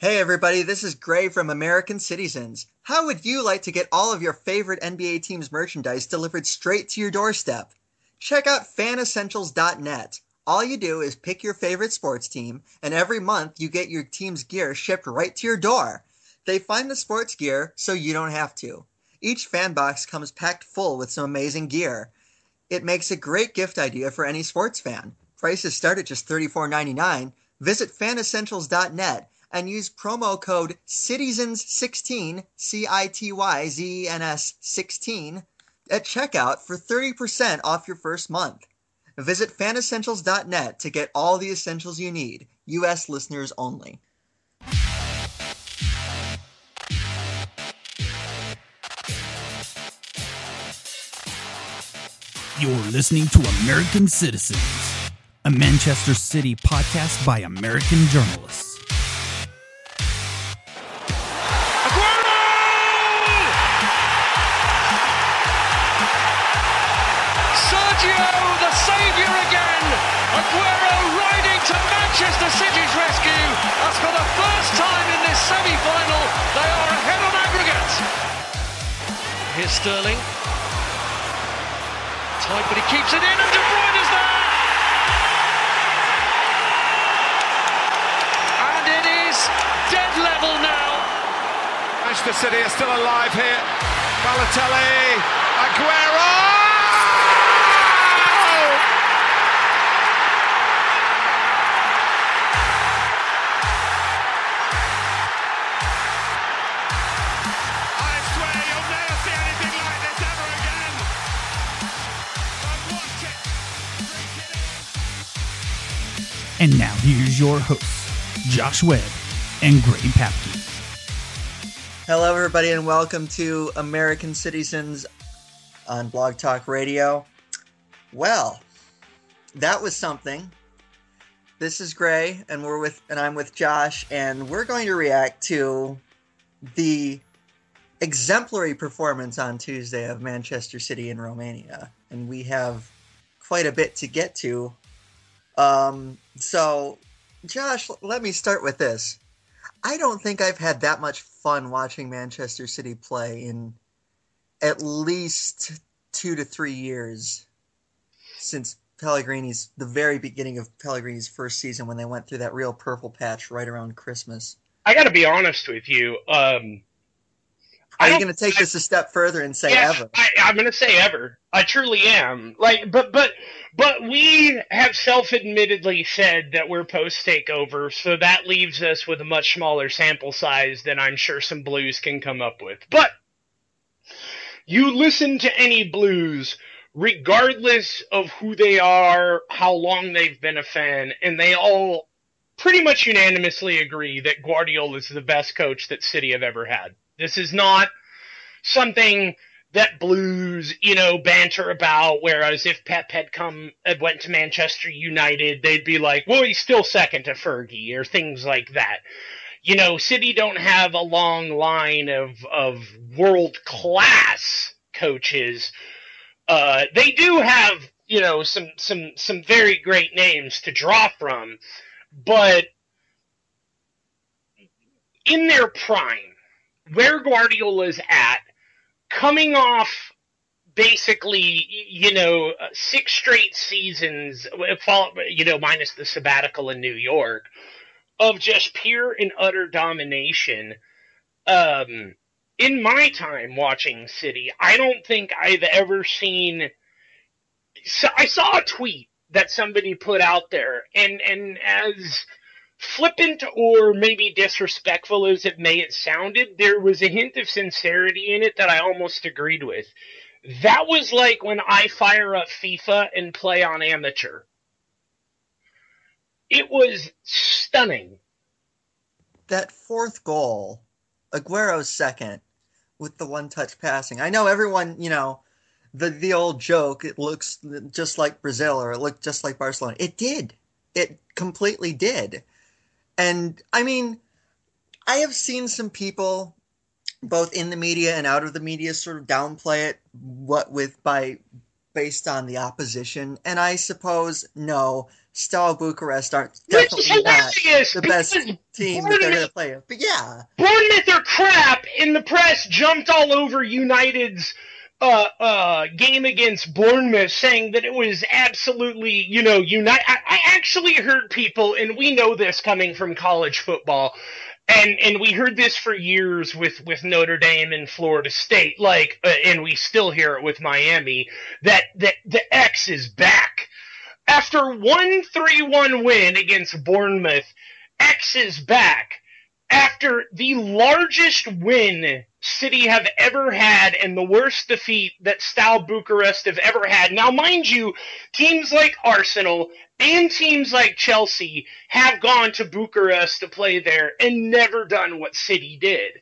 Hey everybody, this is Gray from American Citizens. How would you like to get all of your favorite NBA teams' merchandise delivered straight to your doorstep? Check out fanessentials.net. All you do is pick your favorite sports team, and every month you get your team's gear shipped right to your door. They find the sports gear so you don't have to. Each fan box comes packed full with some amazing gear. It makes a great gift idea for any sports fan. Prices start at just $34.99. Visit fanessentials.net and use promo code CITIZENS16, CITYZENS 16, at checkout for 30% off your first month. Visit fanessentials.net to get all the essentials you need. U.S. listeners only. You're listening to American Citizens, a Manchester City podcast by American journalists. Aguero riding to Manchester City's rescue as for the first time in this semi-final they are ahead on aggregate. Here's Sterling. Tight, but he keeps it in and De Bruyne is there. And it is dead level now. Manchester City are still alive here. Balotelli, Aguero! And now here's your hosts, Josh Webb and Gray Papke. Hello everybody and welcome to American Citizens on Blog Talk Radio. Well, that was something. This is Gray and I'm with Josh, and we're going to react to the exemplary performance on Tuesday of Manchester City and Romania. And we have quite a bit to get to. So, Josh, let me start with this. I don't think I've had that much fun watching Manchester City play in at least 2 to 3 years since the very beginning of Pellegrini's first season, when they went through that real purple patch right around Christmas. I got to be honest with you. Are you going to take this a step further and say ever? I'm going to say ever. I truly am. But we have self-admittedly said that we're post-takeover, so that leaves us with a much smaller sample size than I'm sure some Blues can come up with. But you listen to any Blues, regardless of who they are, how long they've been a fan, and they all pretty much unanimously agree that Guardiola is the best coach that City have ever had. This is not something that Blues, banter about, whereas if Pep went to Manchester United, they'd be like, well, he's still second to Fergie, or things like that. City don't have a long line of world-class coaches. They do have, some very great names to draw from, but in their prime, where Guardiola's at, coming off basically, 6 straight seasons, minus the sabbatical in New York, of just pure and utter domination. In my time watching City, I don't think I've ever seen... So I saw a tweet that somebody put out there, and as flippant or maybe disrespectful as it may have sounded, there was a hint of sincerity in it that I almost agreed with. That was like when I fire up FIFA and play on amateur. It was stunning. That fourth goal, Aguero's second, with the one-touch passing. I know everyone, the old joke, it looks just like Brazil, or it looked just like Barcelona. It did. It completely did. And, I mean, I have seen some people, both in the media and out of the media, sort of downplay it based on the opposition. And I suppose, no, Steaua Bucharest aren't Which is definitely not hilarious the best because team that they're going to play. But yeah. Bournemouth are crap, and the press jumped all over United's game against Bournemouth, saying that it was absolutely, United. I actually heard people, and we know this coming from college football, and we heard this for years with Notre Dame and Florida State, and we still hear it with Miami, that the X is back. After 1-3-1 win against Bournemouth, X is back. After the largest win City have ever had and the worst defeat that Steaua Bucharest have ever had. Now, mind you, teams like Arsenal and teams like Chelsea have gone to Bucharest to play there and never done what City did.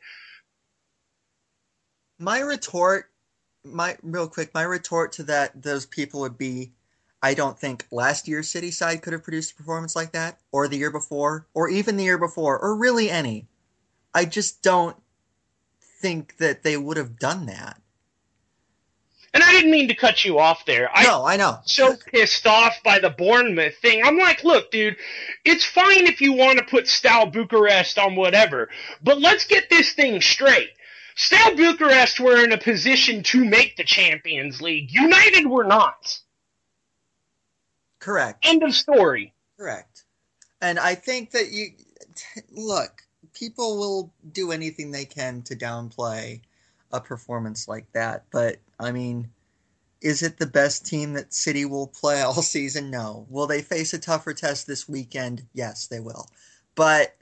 My retort to those people would be, I don't think last year's City side could have produced a performance like that, or the year before, or even the year before, or really any. I just don't think that they would have done that. And I didn't mean to cut you off there. No, I know. So pissed off by the Bournemouth thing. I'm like, look, dude, it's fine if you want to put Steaua Bucharest on whatever, but let's get this thing straight. Steaua Bucharest were in a position to make the Champions League. United were not. Correct. End of story. Correct. And I think that look, people will do anything they can to downplay a performance like that. But, I mean, is it the best team that City will play all season? No. Will they face a tougher test this weekend? Yes, they will. But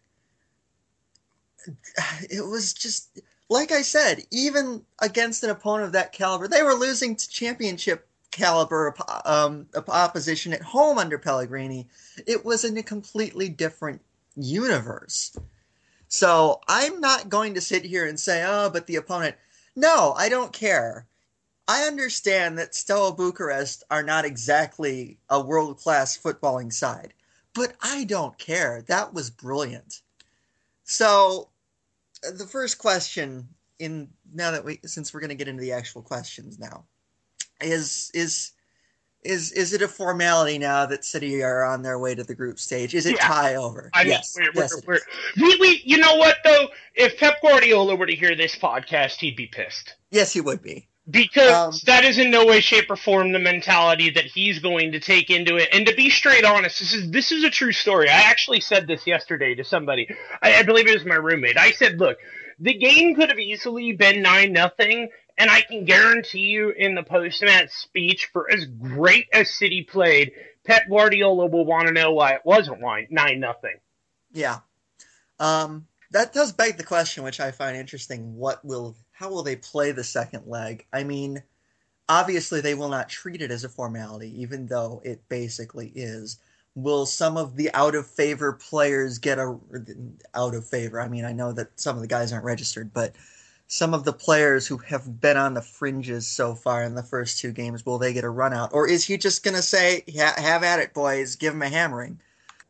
it was just, like I said, even against an opponent of that caliber, they were losing to championship caliber opposition at home under Pellegrini. It was in a completely different universe. So I'm not going to sit here and say, oh, but the opponent. No, I don't care. I understand that Steaua Bucharest are not exactly a world-class footballing side, but I don't care. That was brilliant. So the first question, since we're going to get into the actual questions now, is it a formality now that City are on their way to the group stage? Is it tie over? Yes. We you know what though? If Pep Guardiola were to hear this podcast, he'd be pissed. Yes, he would be. Because that is in no way, shape, or form the mentality that he's going to take into it. And to be straight honest, this is a true story. I actually said this yesterday to somebody. I believe it was my roommate. I said, look, the game could have easily been 9-0. And I can guarantee you in the post-match speech, for as great as City played, Pep Guardiola will want to know why it wasn't 9-0. Yeah. That does beg the question, which I find interesting. How will they play the second leg? I mean, obviously they will not treat it as a formality, even though it basically is. Will some of the out-of-favor players get out-of-favor? I mean, I know that some of the guys aren't registered, but some of the players who have been on the fringes so far in the first two games, will they get a run out? Or is he just going to say, have at it, boys, give him a hammering?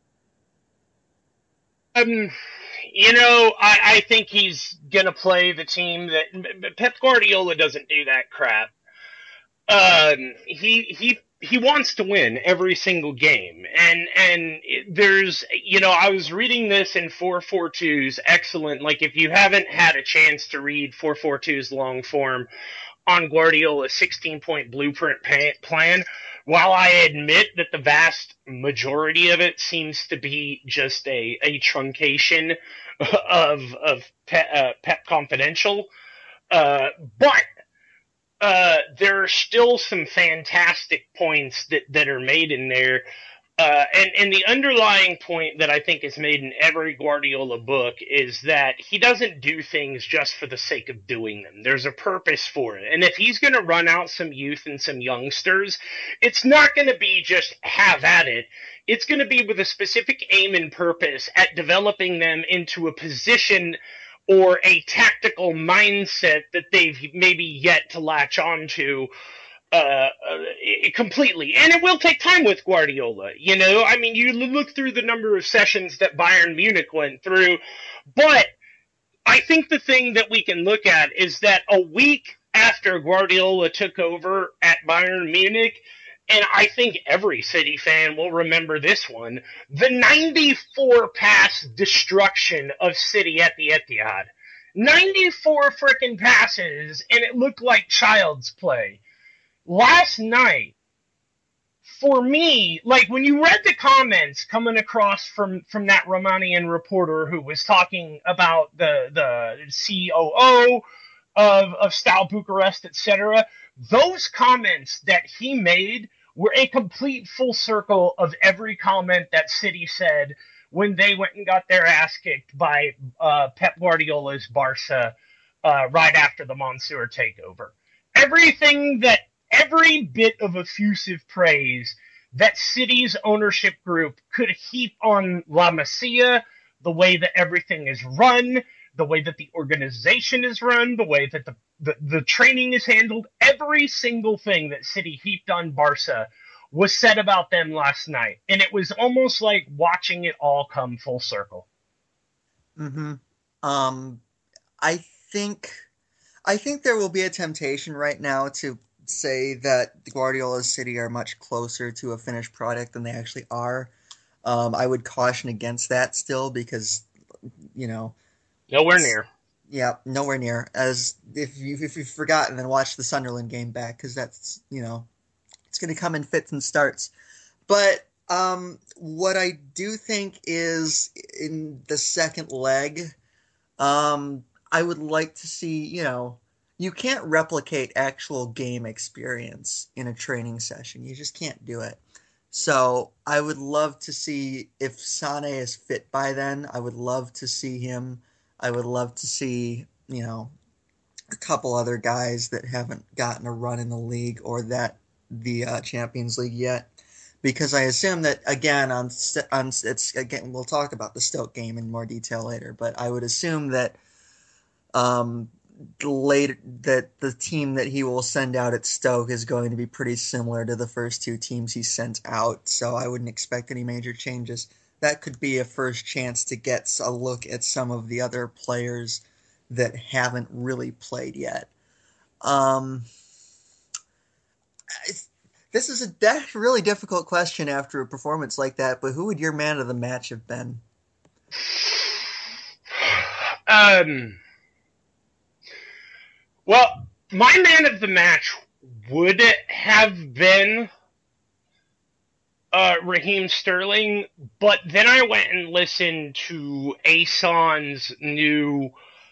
I think he's going to play the team that Pep Guardiola doesn't do that crap. He wants to win every single game. And there's, I was reading this in 442's excellent. Like, if you haven't had a chance to read 442's long form on Guardiola's 16-point blueprint plan, while I admit that the vast majority of it seems to be just a truncation of Pep Confidential, but there are still some fantastic points that are made in there. And the underlying point that I think is made in every Guardiola book is that he doesn't do things just for the sake of doing them. There's a purpose for it. And if he's going to run out some youth and some youngsters, it's not going to be just have at it. It's going to be with a specific aim and purpose at developing them into a position or a tactical mindset that they've maybe yet to latch on to completely. And it will take time with Guardiola. I mean, you look through the number of sessions that Bayern Munich went through, but I think the thing that we can look at is that a week after Guardiola took over at Bayern Munich, and I think every City fan will remember this one, the 94 pass destruction of City at the Etihad. 94 frickin' passes, and it looked like child's play. Last night, for me, like when you read the comments coming across from that Romanian reporter who was talking about the COO of Steaua Bucharest, etc., those comments that he made were a complete full circle of every comment that City said when they went and got their ass kicked by Pep Guardiola's Barca right after the Mansour takeover. Every bit of effusive praise that City's ownership group could heap on La Masia, the way that everything is run, the way that the organization is run, the way that the training is handled, every single thing that City heaped on Barca was said about them last night. And it was almost like watching it all come full circle. Mm-hmm. I think there will be a temptation right now to say that Guardiola's City are much closer to a finished product than they actually are. I would caution against that still because, nowhere near. Yeah, nowhere near. As if you've forgotten, then watch the Sunderland game back because that's it's going to come in fits and starts. But what I do think is in the second leg, I would like to see, you can't replicate actual game experience in a training session. You just can't do it. So I would love to see if Sané is fit by then. I would love to see him. I would love to see, a couple other guys that haven't gotten a run in the league or the Champions League yet. Because I assume that, again, we'll talk about the Stoke game in more detail later, but I would assume that that the team that he will send out at Stoke is going to be pretty similar to the first two teams he sent out, so I wouldn't expect any major changes. That could be a first chance to get a look at some of the other players that haven't really played yet. This is a really difficult question after a performance like that, but who would your man of the match have been? Well, my man of the match would have been Raheem Sterling, but then I went and listened to Ason's new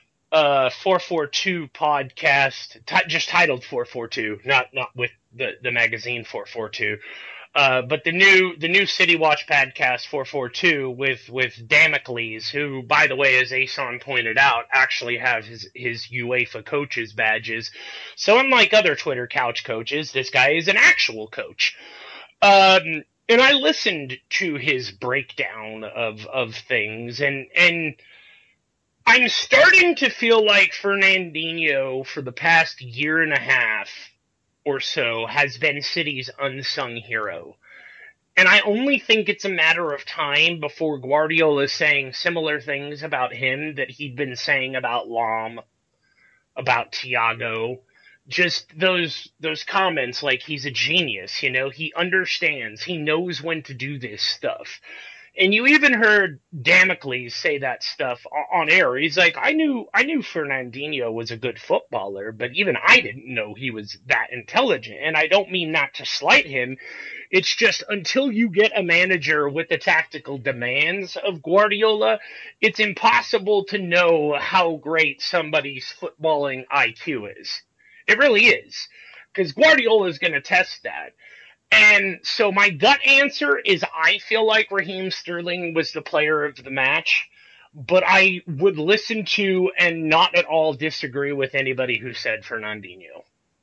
442 podcast, just titled 442, not with the magazine 442, but the new City Watch podcast 442 with Damocles, who, by the way, as Ason pointed out, actually have his UEFA coaches badges. So unlike other Twitter couch coaches, this guy is an actual coach. And I listened to his breakdown of things, and I'm starting to feel like Fernandinho, for the past year and a half or so, has been City's unsung hero. And I only think it's a matter of time before Guardiola is saying similar things about him that he'd been saying about Lam, about Thiago. Just those comments like he's a genius, he understands, he knows when to do this stuff. And you even heard Damocles say that stuff on air. He's like, I knew Fernandinho was a good footballer, but even I didn't know he was that intelligent. And I don't mean not to slight him. It's just until you get a manager with the tactical demands of Guardiola, it's impossible to know how great somebody's footballing IQ is. It really is, because Guardiola is going to test that. And so my gut answer is I feel like Raheem Sterling was the player of the match, but I would listen to and not at all disagree with anybody who said Fernandinho.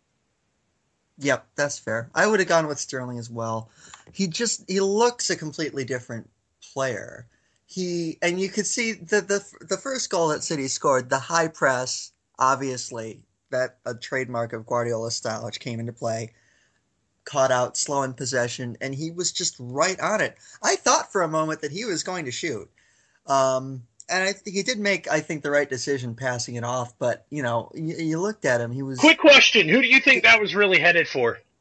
Yep, that's fair. I would have gone with Sterling as well. He looks a completely different player. And you could see the first goal that City scored, the high press, obviously, that a trademark of Guardiola's style, which came into play. Caught out, slow in possession, and he was just right on it. I thought for a moment that he was going to shoot. And he did make, I think, the right decision passing it off, but, you looked at him, he was... Quick question, who do you think that was really headed for?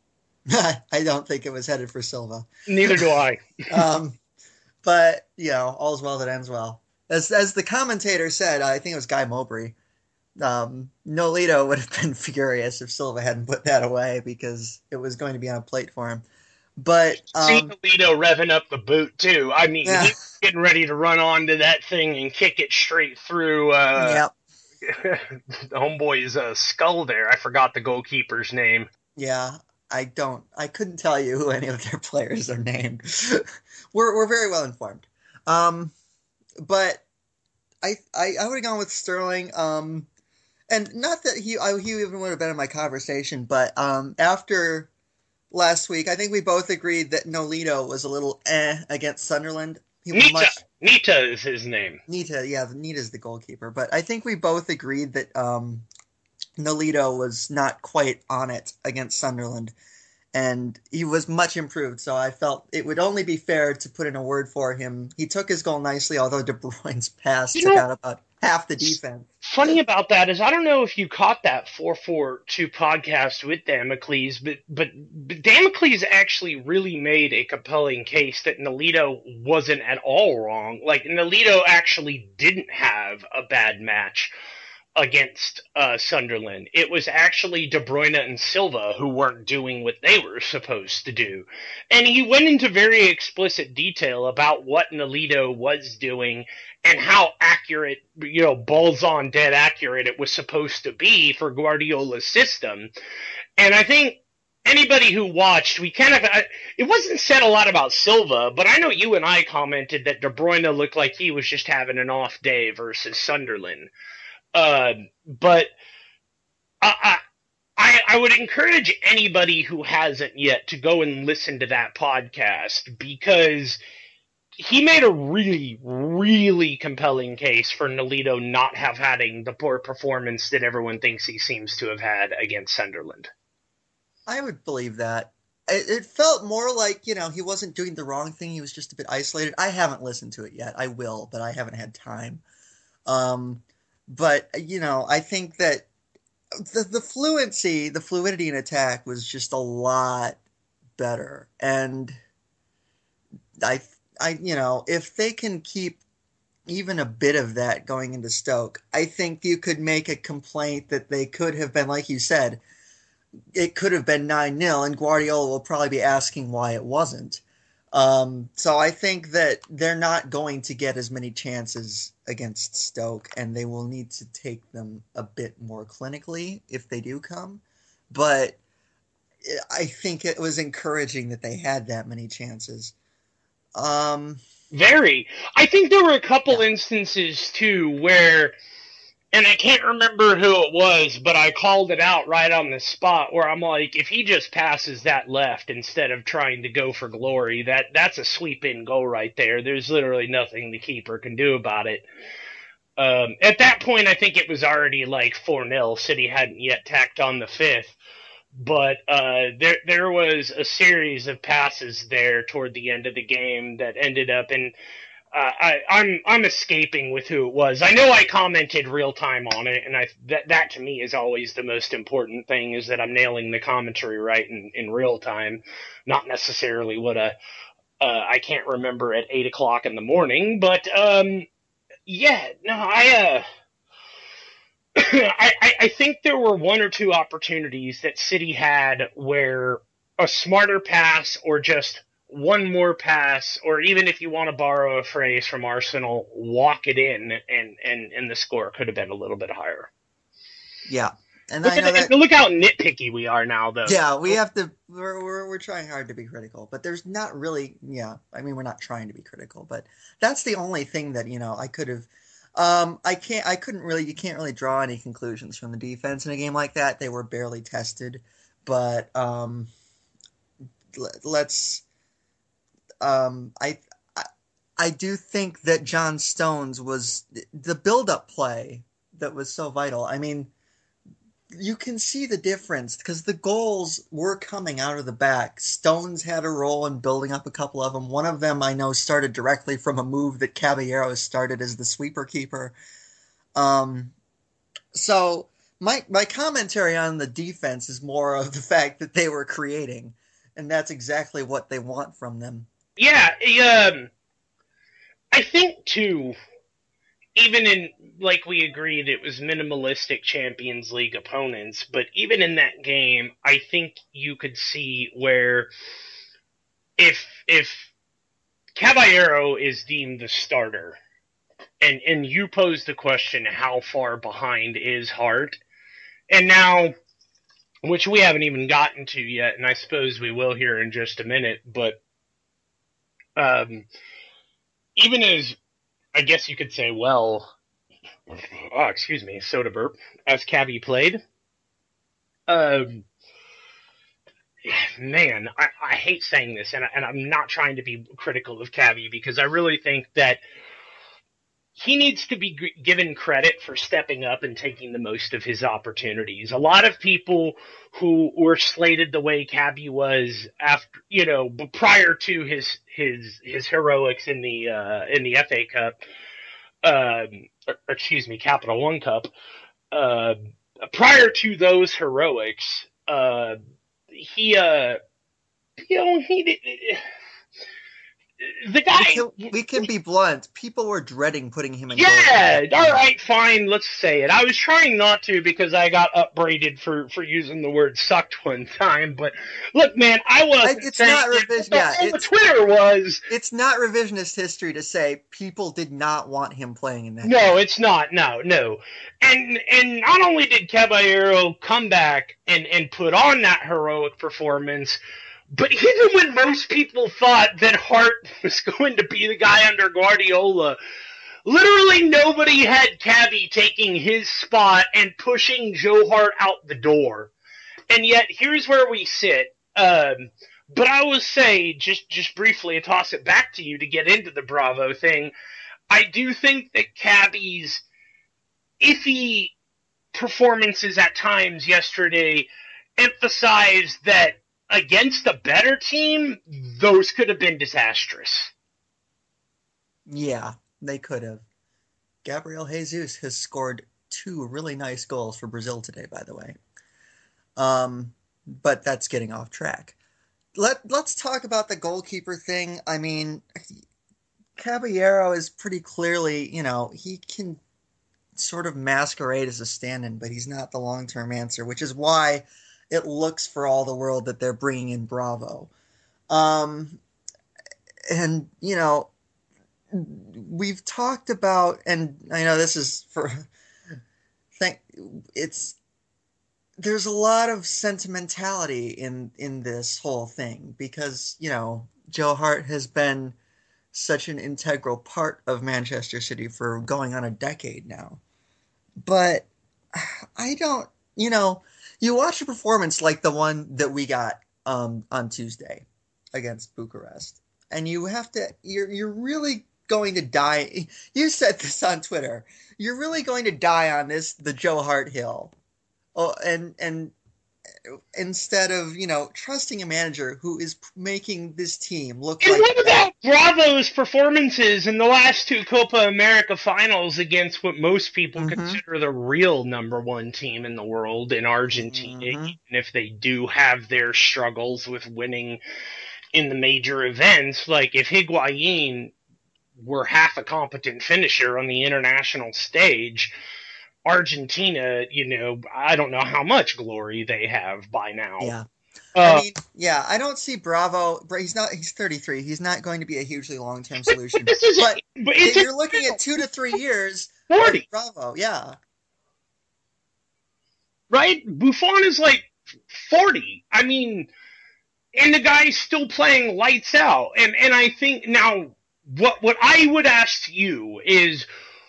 I don't think it was headed for Silva. Neither do I. But, all's well that ends well. As the commentator said, I think it was Guy Mowbray, Nolito would have been furious if Silva hadn't put that away because it was going to be on a plate for him. But see Nolito revving up the boot too. I mean, he's getting ready to run onto that thing and kick it straight through the homeboy's skull there. I forgot the goalkeeper's name. Yeah, I couldn't tell you who any of their players are named. We're very well informed. But I would have gone with Sterling. And not that he even would have been in my conversation, but after last week, I think we both agreed that Nolito was a little against Sunderland. Nita is his name. Nita's the goalkeeper. But I think we both agreed that Nolito was not quite on it against Sunderland. And he was much improved, so I felt it would only be fair to put in a word for him. He took his goal nicely, although De Bruyne's pass took out about half the defense. Funny about that is I don't know if you caught that 442 podcast with Damocles, but Damocles actually really made a compelling case that Nolito wasn't at all wrong. Like, Nolito actually didn't have a bad match against Sunderland. It was actually De Bruyne and Silva who weren't doing what they were supposed to do. And he went into very explicit detail about what Nolito was doing and how accurate, balls on dead accurate it was supposed to be for Guardiola's system. And I think anybody who watched, it wasn't said a lot about Silva, but I know you and I commented that De Bruyne looked like he was just having an off day versus Sunderland. But I would encourage anybody who hasn't yet to go and listen to that podcast because he made a really, really compelling case for Nolito not having the poor performance that everyone thinks he seems to have had against Sunderland. I would believe that. It felt more like, he wasn't doing the wrong thing. He was just a bit isolated. I haven't listened to it yet. I will, but I haven't had time. But, I think that the fluidity in attack was just a lot better. And if they can keep even a bit of that going into Stoke, I think you could make a complaint that they could have been, like you said, it could have been 9-0, and Guardiola will probably be asking why it wasn't. So I think that they're not going to get as many chances against Stoke, and they will need to take them a bit more clinically if they do come. But I think it was encouraging that they had that many chances. Very. I think there were a couple instances, too, where, and I can't remember who it was, but I called it out right on the spot where I'm like, if he just passes that left instead of trying to go for glory, that's a sweep-in goal right there. There's literally nothing the keeper can do about it. At that point, I think it was already like 4-0. City hadn't yet tacked on the fifth. But there was a series of passes there toward the end of the game that ended up in I'm escaping with who it was. I know I commented real time on it, and that to me is always the most important thing, is that I'm nailing the commentary right in real time, not necessarily what I can't remember at 8 o'clock in the morning. But I think there were one or two opportunities that City had where a smarter pass or just one more pass, or even if you want to borrow a phrase from Arsenal, walk it in, and the score could have been a little bit higher. Yeah. And look how nitpicky we are now, though. Yeah, we have to. We're trying hard to be critical, but there's not really. Yeah, I mean, we're not trying to be critical, but that's the only thing that I could have. You can't really draw any conclusions from the defense in a game like that. They were barely tested, but let's. I do think that John Stones was the build-up play that was so vital. I mean, you can see the difference because the goals were coming out of the back. Stones had a role in building up a couple of them. One of them I know started directly from a move that Caballero started as the sweeper keeper. So my commentary on the defense is more of the fact that they were creating. and that's exactly what they want from them. Yeah, I think too, even in, like we agreed, it was minimalistic Champions League opponents, but even in that game, I think you could see where if Caballero is deemed the starter, and you posed the question, how far behind is Hart? And now, which we haven't even gotten to yet, and I suppose we will here in just a minute, but even as, I guess you could say, well, excuse me, soda burp, as Cabby played, man, I hate saying this, and I'm not trying to be critical of Cabby, because I really think that he needs to be given credit for stepping up and taking the most of his opportunities. A lot of people who were slated the way Cabby was after, prior to his heroics in the FA Cup, Capital One Cup, prior to those heroics, the guy. We can be blunt. People were dreading putting him in. Yeah, all right, fine. Let's say it. I was trying not to because I got upbraided for using the word "sucked" one time. But look, man, I was. It's not revision. The Twitter was. It's not revisionist history to say people did not want him playing in that. No, game. It's not. No. And not only did Caballero come back and put on that heroic performance, but even when most people thought that Hart was going to be the guy under Guardiola, literally nobody had Cabby taking his spot and pushing Joe Hart out the door. And yet, here's where we sit. But I will say, just briefly, and toss it back to you to get into the Bravo thing, I do think that Cabby's iffy performances at times yesterday emphasized that against a better team, those could have been disastrous. Yeah, they could have. Gabriel Jesus has scored 2 really nice goals for Brazil today, by the way. But that's getting off track. Let's talk about the goalkeeper thing. I mean, Caballero is pretty clearly, he can sort of masquerade as a stand-in, but he's not the long-term answer, which is why it looks for all the world that they're bringing in Bravo. And, we've talked about, and I know this is there's a lot of sentimentality in this whole thing because, Joe Hart has been such an integral part of Manchester City for going on a decade now. But I don't, you watch a performance like the one that we got on Tuesday against Bucharest, and you're really going to die. You said this on Twitter. You're really going to die on the Joe Hart hill. Oh, and instead of, trusting a manager who is making this team look and like... what about Bravo's performances in the last 2 Copa America finals against what most people consider the real number 1 team in the world in Argentina, even if they do have their struggles with winning in the major events? Like, if Higuain were half a competent finisher on the international stage, Argentina, I don't know how much glory they have by now. Yeah. I don't see Bravo. He's 33. He's not going to be a hugely long-term solution. But you're looking at 2 to 3 years. 40. Bravo, yeah. Right? Buffon is like 40. I mean, and the guy's still playing lights out. And I think now, what I would ask you is,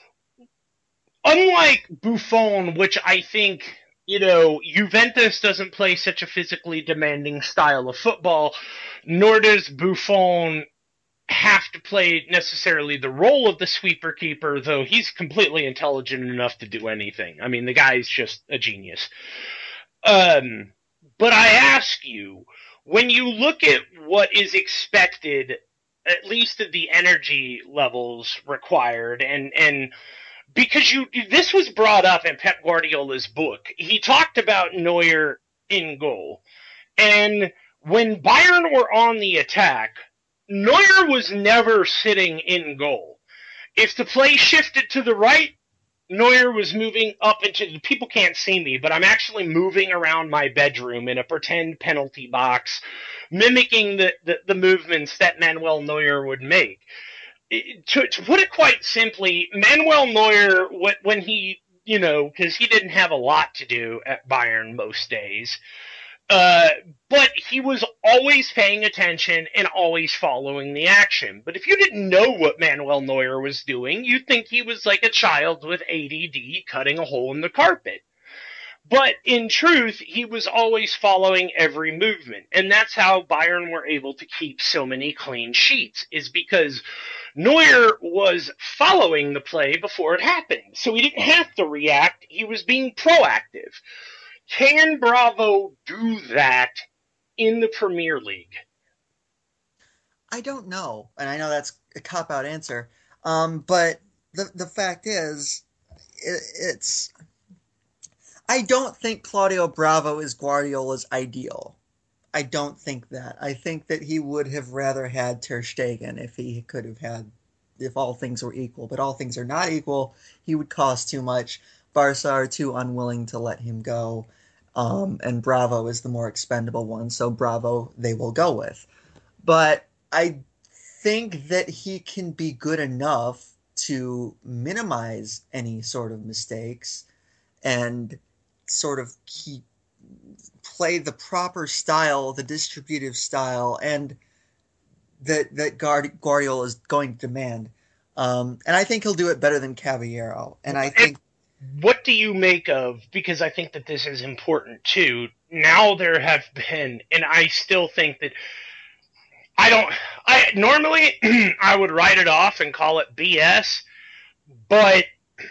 unlike Buffon, which I think, Juventus doesn't play such a physically demanding style of football, nor does Buffon have to play necessarily the role of the sweeper keeper, though he's completely intelligent enough to do anything. I mean, the guy's just a genius. But I ask you, when you look at what is expected, at least at the energy levels required, and because this was brought up in Pep Guardiola's book. He talked about Neuer in goal. And when Bayern were on the attack, Neuer was never sitting in goal. If the play shifted to the right, Neuer was moving up into, people can't see me, but I'm actually moving around my bedroom in a pretend penalty box, mimicking the movements that Manuel Neuer would make. To put it quite simply, Manuel Neuer, when he, because he didn't have a lot to do at Bayern most days, but he was always paying attention and always following the action. But if you didn't know what Manuel Neuer was doing, you'd think he was like a child with ADD cutting a hole in the carpet. But in truth, he was always following every movement. And that's how Bayern were able to keep so many clean sheets, is because Neuer was following the play before it happened. So he didn't have to react. He was being proactive. Can Bravo do that in the Premier League? I don't know. And I know that's a cop-out answer. But the fact is, it's... I don't think Claudio Bravo is Guardiola's ideal. I don't think that. I think that he would have rather had Ter Stegen if all things were equal. But all things are not equal. He would cost too much. Barca are too unwilling to let him go. And Bravo is the more expendable one. So Bravo they will go with. But I think that he can be good enough to minimize any sort of mistakes and sort of play the proper style, the distributive style, and that Guardiola is going to demand. And I think he'll do it better than Caballero. And I think... What do you make of, because I think that this is important too, now there have been, and I still think that, normally I would write it off and call it BS, but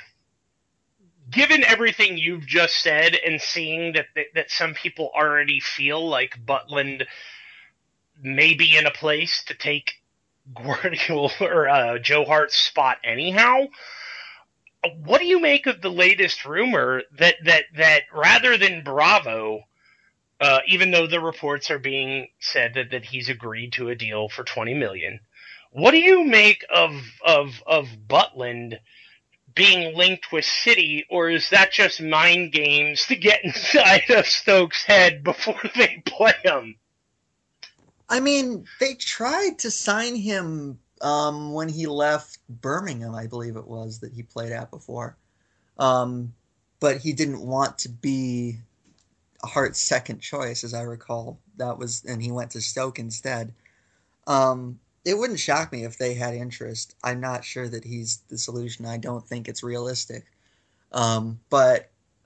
given everything you've just said and seeing that some people already feel like Butland may be in a place to take Guardiola or Joe Hart's spot anyhow, what do you make of the latest rumor that rather than Bravo, even though the reports are being said that he's agreed to a deal for $20 million, what do you make of Butland being linked with City, or is that just mind games to get inside of Stokes' head before they play him? I mean, they tried to sign him when he left Birmingham, I believe it was, that he played at before. But he didn't want to be Hart's second choice, as I recall. And he went to Stoke instead. It wouldn't shock me if they had interest. I'm not sure that he's the solution. I don't think it's realistic. But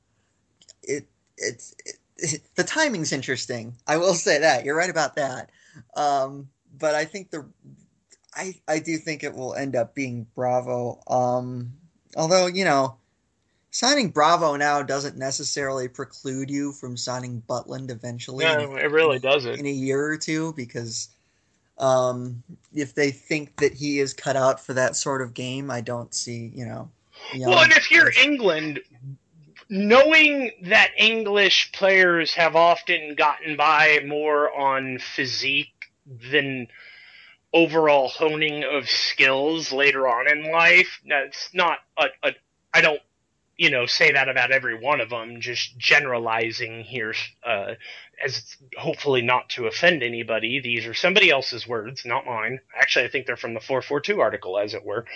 the timing's interesting. I will say that. You're right about that. But I think I do think it will end up being Bravo. Although, signing Bravo now doesn't necessarily preclude you from signing Butland eventually. No, it really doesn't. In a year or two, because if they think that he is cut out for that sort of game, I don't see, Well, and if you're England, knowing that English players have often gotten by more on physique than overall honing of skills later on in life, that's not I don't, say that about every one of them, just generalizing here, as hopefully not to offend anybody. These are somebody else's words, not mine. Actually, I think they're from the 442 article, as it were.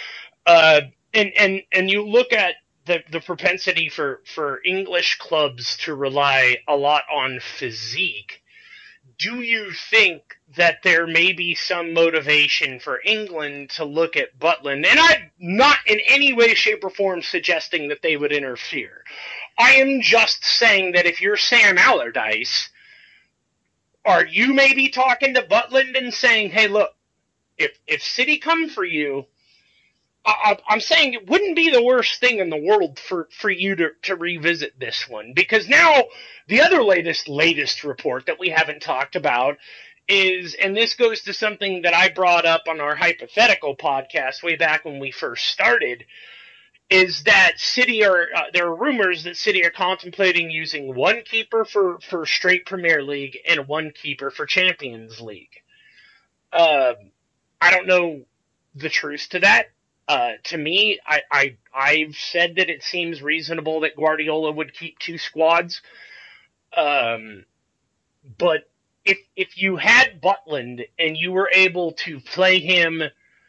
And you look at the propensity for English clubs to rely a lot on physique. Do you think that there may be some motivation for England to look at Butland? And I'm not in any way, shape, or form suggesting that they would interfere. I am just saying that if you're Sam Allardyce, are you maybe talking to Butland and saying, hey, look, if City come for you, I'm saying it wouldn't be the worst thing in the world for you to revisit this one. Because now the other latest report that we haven't talked about is, and this goes to something that I brought up on our hypothetical podcast way back when we first started, is that City there are rumors that City are contemplating using one keeper for straight Premier League and one keeper for Champions League. I don't know the truth to that. To me, I've said that it seems reasonable that Guardiola would keep two squads. But if you had Butland and you were able to play him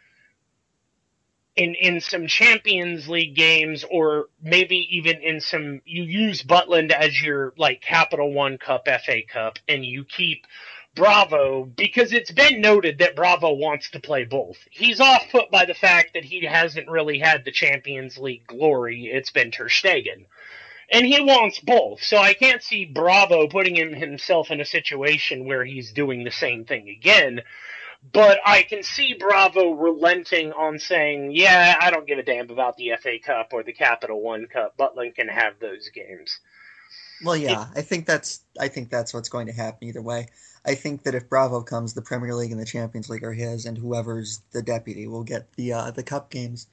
in some Champions League games, or maybe even you use Butland as your like Capital One Cup, FA Cup, and you keep Bravo, because it's been noted that Bravo wants to play both. He's off put by the fact that he hasn't really had the Champions League glory. It's been Ter Stegen. And he wants both. So I can't see Bravo putting himself in a situation where he's doing the same thing again. But I can see Bravo relenting on saying, yeah, I don't give a damn about the FA Cup or the Capital One Cup. Butland can have those games. Well, yeah, I think that's what's going to happen either way. I think that if Bravo comes, the Premier League and the Champions League are his, and whoever's the deputy will get the cup games.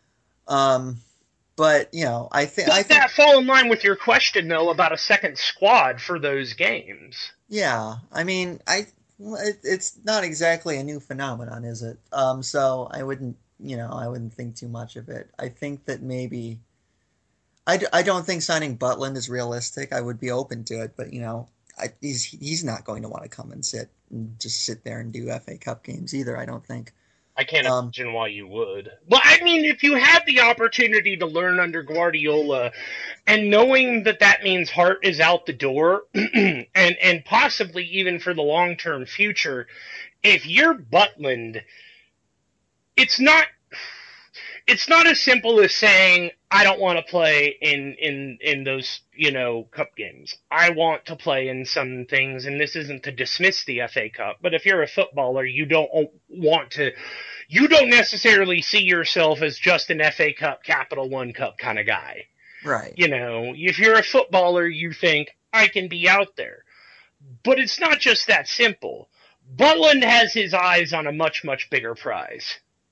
But I think that fall in line with your question though about a second squad for those games. Yeah, I mean, it's not exactly a new phenomenon, is it? So I wouldn't think too much of it. I think that maybe I don't think signing Butland is realistic. I would be open to it, but he's not going to want to come and sit there and do FA Cup games either, I don't think. I can't imagine why you would. Well, I mean, if you had the opportunity to learn under Guardiola, and knowing that means Hart is out the door, and possibly even for the long-term future, if you're Butland, it's not as simple as saying, I don't want to play in those, cup games. I want to play in some things, and this isn't to dismiss the FA Cup, but if you're a footballer, you don't necessarily see yourself as just an FA Cup, Capital One Cup kind of guy. Right. If you're a footballer, you think, I can be out there. But it's not just that simple. Butland has his eyes on a much, much bigger prize.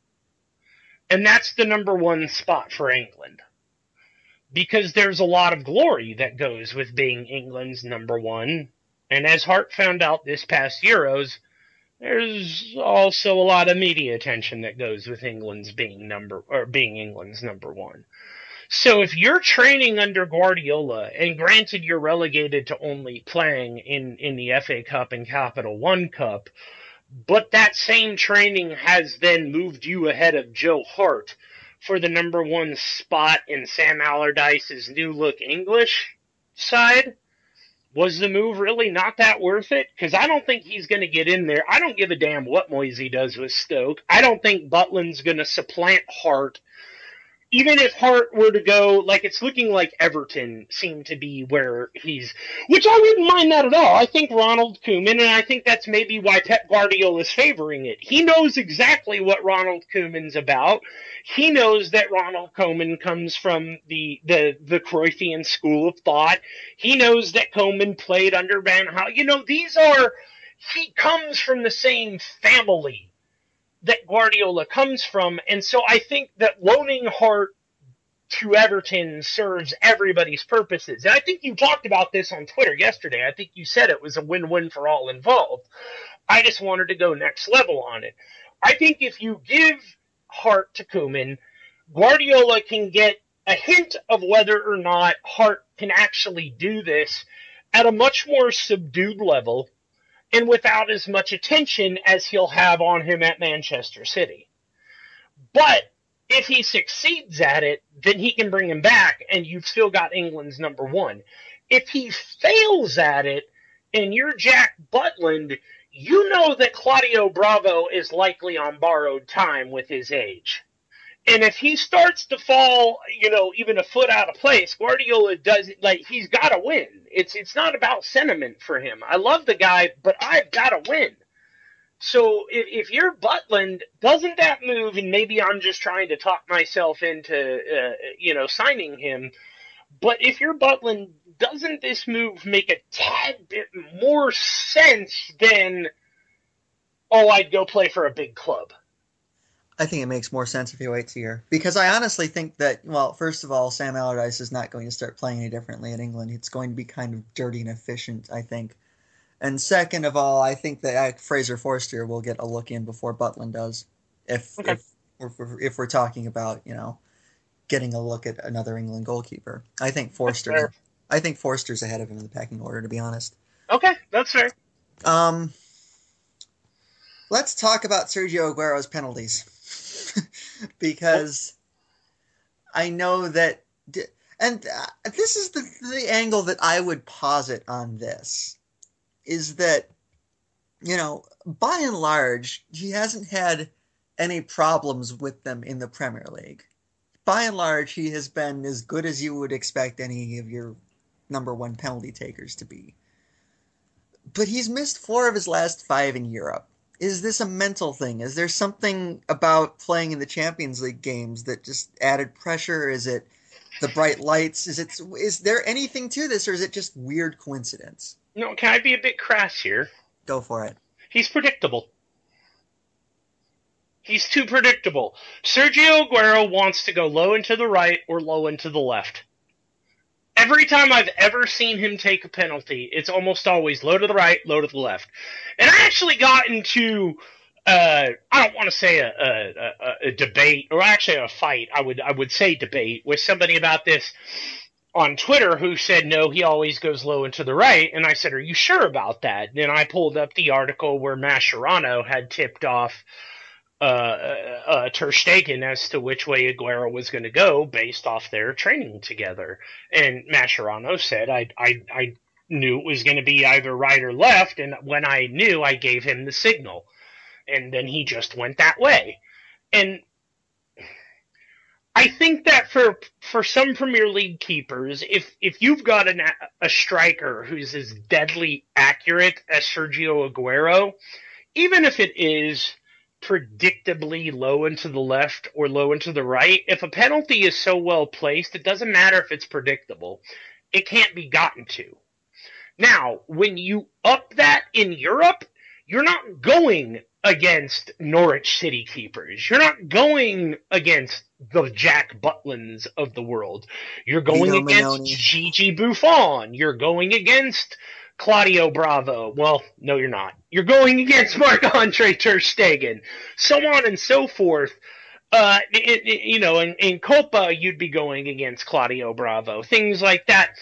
And that's the number one spot for England. Because there's a lot of glory that goes with being England's number one. And as Hart found out this past Euros, there's also a lot of media attention that goes with England's being England's number one. So if you're training under Guardiola, and granted you're relegated to only playing in the FA Cup and Capital One Cup, but that same training has then moved you ahead of Joe Hart for the number one spot in Sam Allardyce's new look English side. Was the move really not that worth it? Because I don't think he's going to get in there. I don't give a damn what Moisey does with Stoke. I don't think Butland's going to supplant Hart. Even if Hart were to go, it's looking like Everton seemed to be where which I wouldn't mind that at all. I think Ronald Koeman, and I think that's maybe why Pep Guardiola is favoring it. He knows exactly what Ronald Koeman's about. He knows that Ronald Koeman comes from the Cruyffian school of thought. He knows that Koeman played under Van Gaal. He comes from the same family that Guardiola comes from, and so I think that loaning Hart to Everton serves everybody's purposes. And I think you talked about this on Twitter yesterday. I think you said it was a win-win for all involved. I just wanted to go next level on it. I think if you give Hart to Koeman, Guardiola can get a hint of whether or not Hart can actually do this at a much more subdued level, and without as much attention as he'll have on him at Manchester City. But if he succeeds at it, then he can bring him back, and you've still got England's number one. If he fails at it, and you're Jack Butland, you know that Claudio Bravo is likely on borrowed time with his age. And if he starts to fall, even a foot out of place, Guardiola he's got to win. It's not about sentiment for him. I love the guy, but I've got to win. So if you're Butland, doesn't that move, and maybe I'm just trying to talk myself into, signing him, but if you're Butland, doesn't this move make a tad bit more sense than, I'd go play for a big club? I think it makes more sense if he waits a year. Because I honestly think that, well, first of all, Sam Allardyce is not going to start playing any differently in England. It's going to be kind of dirty and efficient, I think. And second of all, I think that Fraser Forster will get a look in before Butland does. If we're talking about, getting a look at another England goalkeeper. I think Forster's ahead of him in the pecking order, to be honest. Okay, that's fair. Let's talk about Sergio Aguero's penalties. Because I know that, and this is the angle that I would posit on this, is that, by and large, he hasn't had any problems with them in the Premier League. By and large, he has been as good as you would expect any of your number one penalty takers to be. But he's missed 4 of his last 5 in Europe. Is this a mental thing? Is there something about playing in the Champions League games that just added pressure? Is it the bright lights? Is there anything to this, or is it just weird coincidence? No, can I be a bit crass here? Go for it. He's predictable. He's too predictable. Sergio Aguero wants to go low and to the right or low and to the left. Every time I've ever seen him take a penalty, it's almost always low to the right, low to the left. And I actually got into, I don't want to say a debate, or actually a fight, I would say debate, with somebody about this on Twitter who said, no, he always goes low and to the right. And I said, are you sure about that? Then I pulled up the article where Mascherano had tipped off Ter Stegen as to which way Aguero was going to go based off their training together. And Mascherano said, I knew it was going to be either right or left, and when I knew, I gave him the signal. And then he just went that way. And I think that for some Premier League keepers, if you've got a striker who's as deadly accurate as Sergio Aguero, even if it is predictably low and to the left or low and to the right, if a penalty is so well placed, it doesn't matter if it's predictable. It can't be gotten to. Now, when you up that in Europe, you're not going against Norwich City keepers. You're not going against the Jack Butlands of the world. You're going against Gigi Buffon. You're going against Claudio Bravo. Well, no, you're not. You're going against Marc-Andre Ter Stegen. So on and so forth. In Copa, you'd be going against Claudio Bravo. Things like that.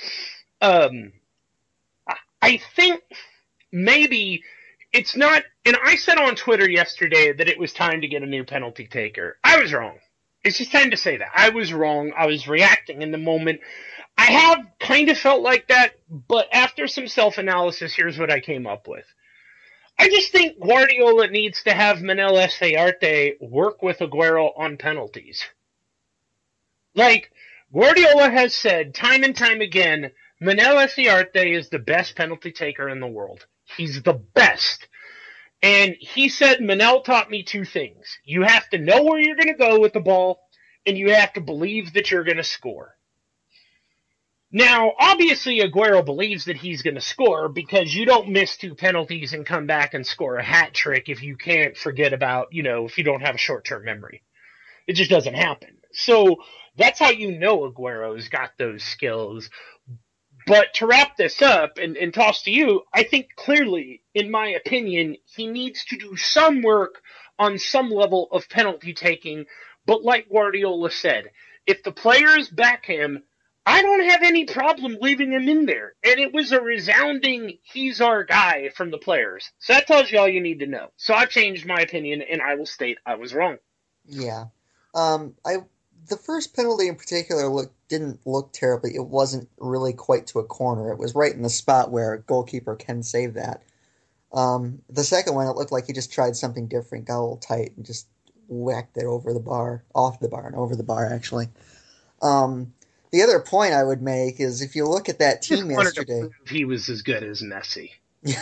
I think maybe it's not, and I said on Twitter yesterday that it was time to get a new penalty taker. I was wrong. It's just time to say that. I was wrong. I was reacting in the moment. I have kind of felt like that, but after some self-analysis, here's what I came up with. I just think Guardiola needs to have Manel Estearte work with Aguero on penalties. Like, Guardiola has said time and time again, Manel Estearte is the best penalty taker in the world. He's the best. And he said, Manel taught me 2 things. You have to know where you're going to go with the ball, and you have to believe that you're going to score. Now, obviously, Aguero believes that he's going to score because you don't miss 2 penalties and come back and score a hat trick if you can't forget about, if you don't have a short-term memory. It just doesn't happen. So that's how you know Aguero's got those skills. But to wrap this up and toss to you, I think clearly, in my opinion, he needs to do some work on some level of penalty taking. But like Guardiola said, if the players back him, I don't have any problem leaving him in there. And it was a resounding, he's our guy from the players. So that tells you all you need to know. So I've changed my opinion, and I will state I was wrong. Yeah. The first penalty in particular didn't look terribly. It wasn't really quite to a corner. It was right in the spot where a goalkeeper can save that. The second one, it looked like he just tried something different, got a little tight, and just whacked it over the bar, off the bar, and over the bar, actually. The other point I would make is if you look at that team yesterday, he was as good as Messi.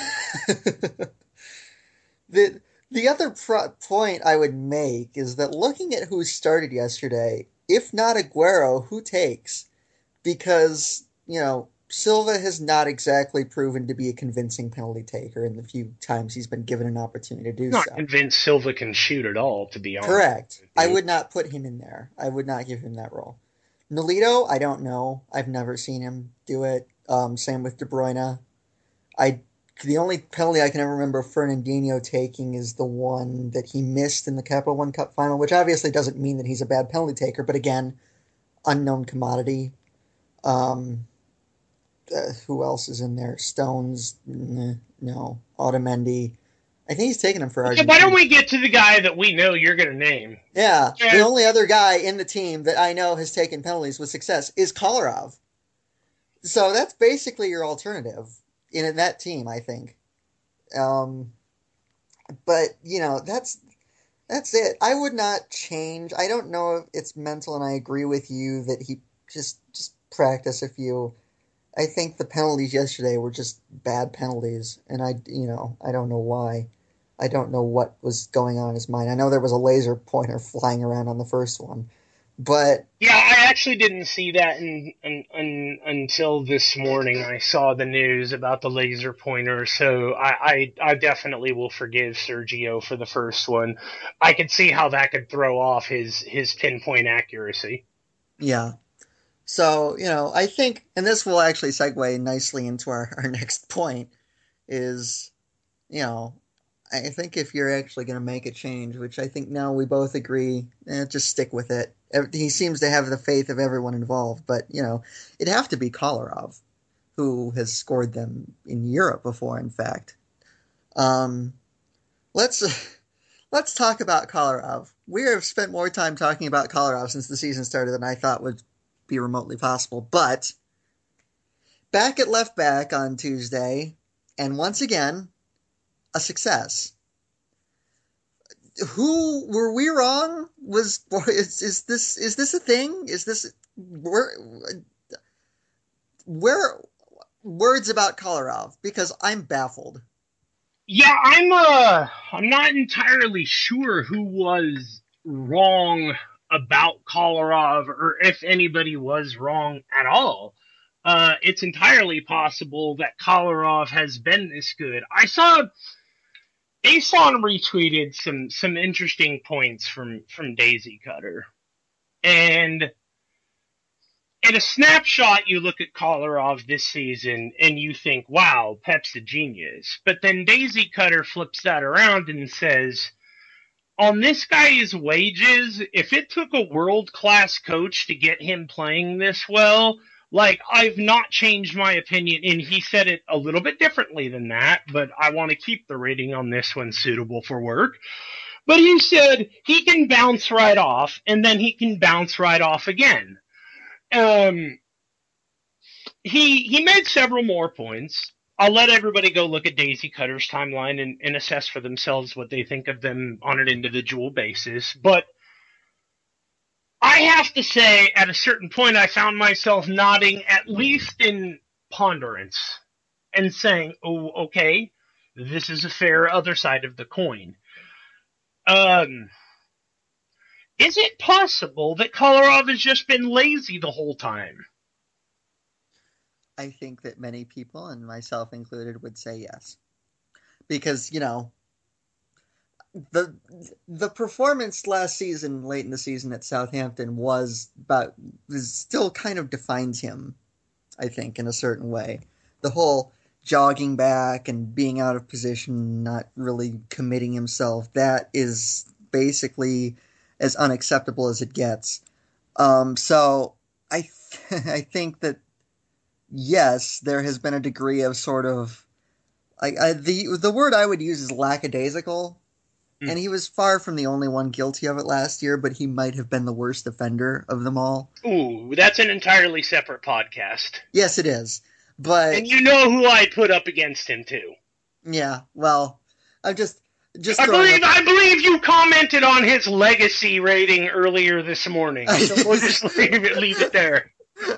The other point I would make is that looking at who started yesterday, if not Aguero, who takes? Because, Silva has not exactly proven to be a convincing penalty taker in the few times he's been given an opportunity to do Not so. convinced Silva can shoot at all, to be honest. Correct. I would not put him in there. I would not give him that role. Nolito, I don't know. I've never seen him do it. Same with De Bruyne. The only penalty I can ever remember Fernandinho taking is the one that he missed in the Capital One Cup final, which obviously doesn't mean that he's a bad penalty taker, but again, unknown commodity. Who else is in there? Stones? No. Otamendi. I think he's taking him for Argentina. Why don't we get to the guy that we know you're going to name? Yeah. The only other guy in the team that I know has taken penalties with success is Kolarov. So that's basically your alternative in that team, I think. But, that's it. I would not change. I don't know if it's mental, and I agree with you that he just practice a few. I think the penalties yesterday were just bad penalties, and I don't know why. I don't know what was going on in his mind. I know there was a laser pointer flying around on the first one, but yeah, I actually didn't see that until this morning. I saw the news about the laser pointer, so I definitely will forgive Sergio for the first one. I could see how that could throw off his pinpoint accuracy. Yeah. So, I think, and this will actually segue nicely into our next point, is, I think if you're actually going to make a change, which I think now we both agree, just stick with it. He seems to have the faith of everyone involved, but, it'd have to be Kolarov, who has scored them in Europe before, in fact. Let's talk about Kolarov. We have spent more time talking about Kolarov since the season started than I thought would be remotely possible, but back at left back on Tuesday, and once again, a success. Who were we wrong? Is this a thing? Is this where words about Kolarov? Because I'm baffled. Yeah, I'm not entirely sure who was wrong about Kolarov, or if anybody was wrong at all. It's entirely possible that Kolarov has been this good. I saw Ason retweeted some interesting points from Daisy Cutter. And in a snapshot, you look at Kolarov this season and you think, wow, Pep's a genius. But then Daisy Cutter flips that around and says, on this guy's wages, if it took a world-class coach to get him playing this well, I've not changed my opinion, and he said it a little bit differently than that, but I want to keep the rating on this one suitable for work. But he said he can bounce right off, and then he can bounce right off again. He made several more points. I'll let everybody go look at Daisy Cutter's timeline and assess for themselves what they think of them on an individual basis. But I have to say, at a certain point, I found myself nodding, at least in ponderance, and saying, oh, okay, this is a fair other side of the coin. Is it possible that Kolarov has just been lazy the whole time? I think that many people, and myself included, would say yes. Because, the performance last season, late in the season at Southampton, still kind of defines him, I think, in a certain way. The whole jogging back and being out of position, not really committing himself, that is basically as unacceptable as it gets. So I think that, yes, there has been a degree of sort of, the word I would use is lackadaisical. And he was far from the only one guilty of it last year, but he might have been the worst offender of them all. Ooh, that's an entirely separate podcast. Yes, it is. But and you know who I'd put up against him, too. Yeah, well, I'm just I believe you commented on his legacy rating earlier this morning, so we'll just leave it there.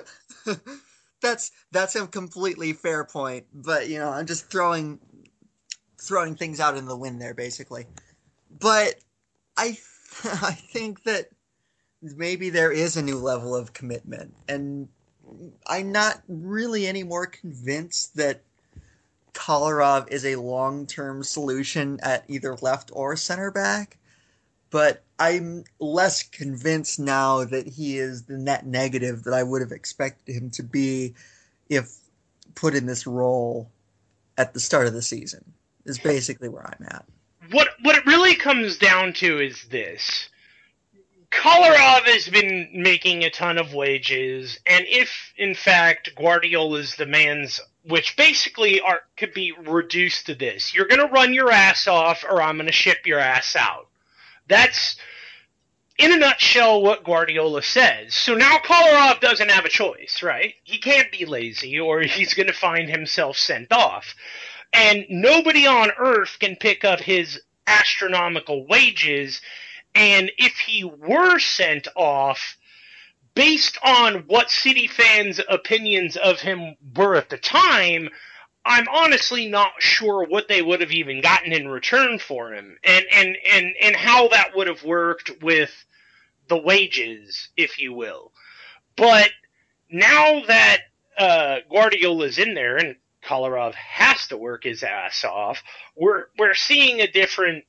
That's a completely fair point, but, I'm just throwing things out in the wind there, basically. But I think that maybe there is a new level of commitment, and I'm not really any more convinced that Kolarov is a long-term solution at either left or center back, but I'm less convinced now that he is the net negative that I would have expected him to be if put in this role at the start of the season, is basically where I'm at. What it really comes down to is this. Kolarov has been making a ton of wages, and if, in fact, Guardiola's demands, which basically could be reduced to this, you're going to run your ass off or I'm going to ship your ass out. That's, in a nutshell, what Guardiola says. So now Kolarov doesn't have a choice, right? He can't be lazy or he's going to find himself sent off. And nobody on earth can pick up his astronomical wages. And if he were sent off, based on what City fans' opinions of him were at the time, I'm honestly not sure what they would have even gotten in return for him, and how that would have worked with the wages, if you will. But now that Guardiola's in there and Kolarov has to work his ass off, we're seeing a different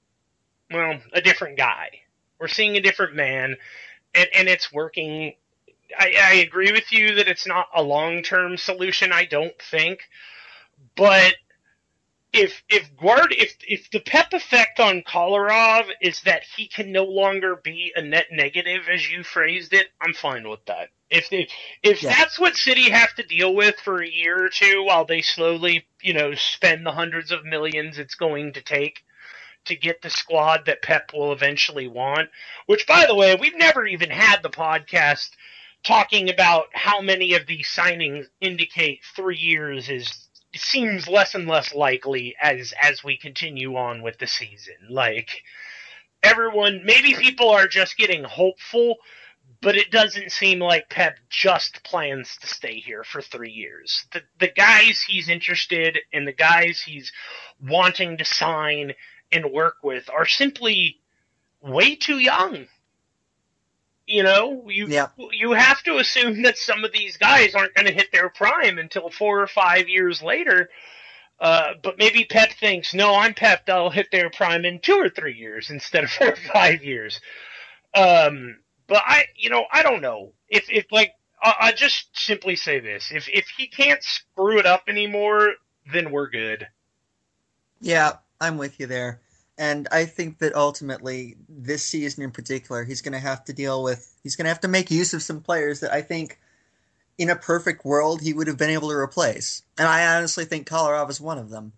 guy. We're seeing a different man, and it's working. I agree with you that it's not a long-term solution, I don't think. But if the Pep effect on Kolarov is that he can no longer be a net negative, as you phrased it, I'm fine with that. If that's what City have to deal with for a year or two while they slowly, spend the hundreds of millions it's going to take to get the squad that Pep will eventually want, which, by the way, we've never even had the podcast talking about how many of these signings indicate 3 years seems less and less likely as we continue on with the season. Like, everyone, maybe people are just getting hopeful, but it doesn't seem like Pep just plans to stay here for 3 years. The guys he's interested in, the guys he's wanting to sign and work with are simply way too young. You have to assume that some of these guys aren't going to hit their prime until 4 or 5 years later. But maybe Pep thinks, no, I'm Pep, they'll hit their prime in 2 or 3 years instead of 4 or 5 years. But I don't know. I just simply say this. If he can't screw it up anymore, then we're good. Yeah, I'm with you there. And I think that ultimately, this season in particular, he's going to have to make use of some players that I think, in a perfect world, he would have been able to replace. And I honestly think Kolarov is one of them.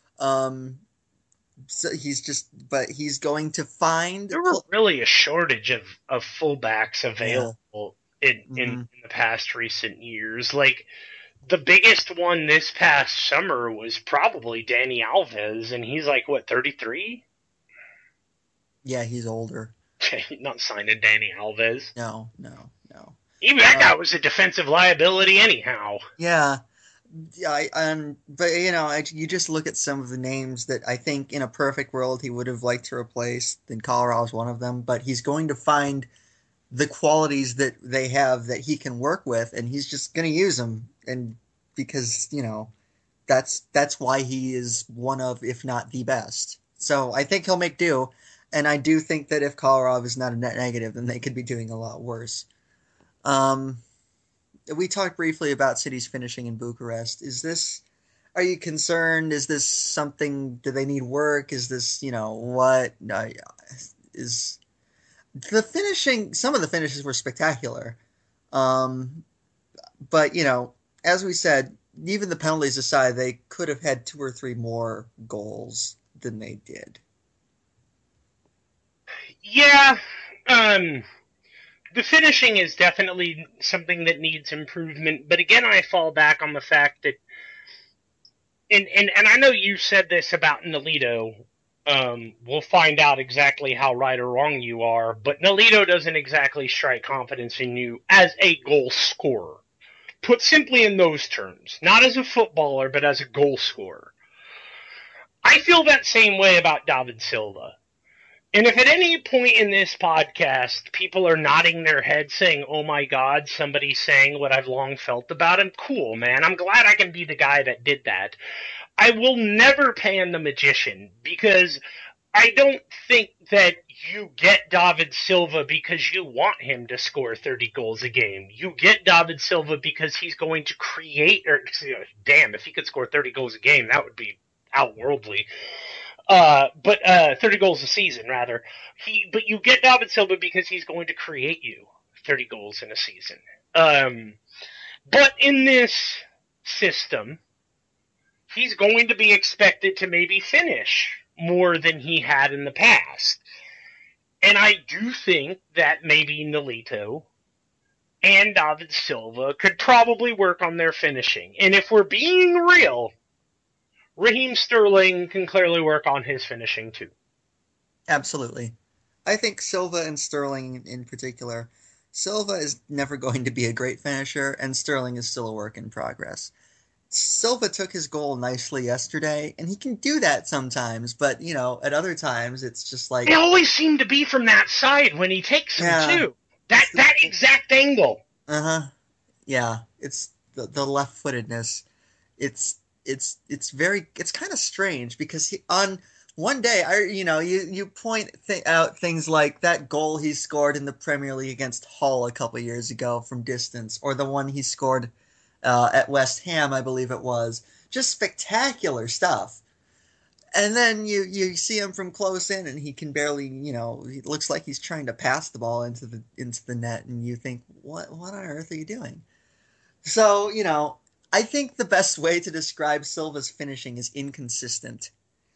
So he's going to find... There were really a shortage of fullbacks available in the past recent years. Like, the biggest one this past summer was probably Dani Alves, and he's like, 33? Yeah, he's older. Not signing Dani Alves. No. Even that guy was a defensive liability anyhow. Yeah. You just look at some of the names that I think in a perfect world he would have liked to replace, then Kolarov's one of them, but he's going to find the qualities that they have that he can work with, and he's just going to use them, and because, that's why he is one of, if not the best. So I think he'll make do. And I do think that if Kolarov is not a net negative, then they could be doing a lot worse. We talked briefly about City's finishing in Bucharest. Are you concerned? Is this something, do they need work? Is this, what? Is the finishing, some of the finishes were spectacular. But, as we said, even the penalties aside, they could have had 2 or 3 more goals than they did. Yeah, the finishing is definitely something that needs improvement, but again, I fall back on the fact that, and I know you said this about Nolito, we'll find out exactly how right or wrong you are, but Nolito doesn't exactly strike confidence in you as a goal scorer. Put simply in those terms, not as a footballer, but as a goal scorer. I feel that same way about David Silva. And if at any point in this podcast people are nodding their head saying, oh my God, somebody's saying what I've long felt about him, cool, man. I'm glad I can be the guy that did that. I will never pan the magician because I don't think that you get David Silva because you want him to score 30 goals a game. You get David Silva because he's going to create, or damn, if he could score 30 goals a game, that would be outworldly. But 30 goals a season, rather. But you get David Silva because he's going to create you 30 goals in a season. But in this system, he's going to be expected to maybe finish more than he had in the past. And I do think that maybe Nolito and David Silva could probably work on their finishing. And if we're being real, Raheem Sterling can clearly work on his finishing too. Absolutely. I think Silva and Sterling in particular. Silva is never going to be a great finisher, and Sterling is still a work in progress. Silva took his goal nicely yesterday, and he can do that sometimes, but, at other times it's just like... It always seemed to be from that side when he takes them, too. That exact angle. Uh-huh. Yeah, it's the left-footedness. It's kind of strange because on one day, you point out things like that goal he scored in the Premier League against Hull a couple years ago from distance, or the one he scored at West Ham, I believe it was. Just spectacular stuff. And then you see him from close in, and he can barely, he looks like he's trying to pass the ball into the net, and you think, what on earth are you doing? So, I think the best way to describe Silva's finishing is inconsistent.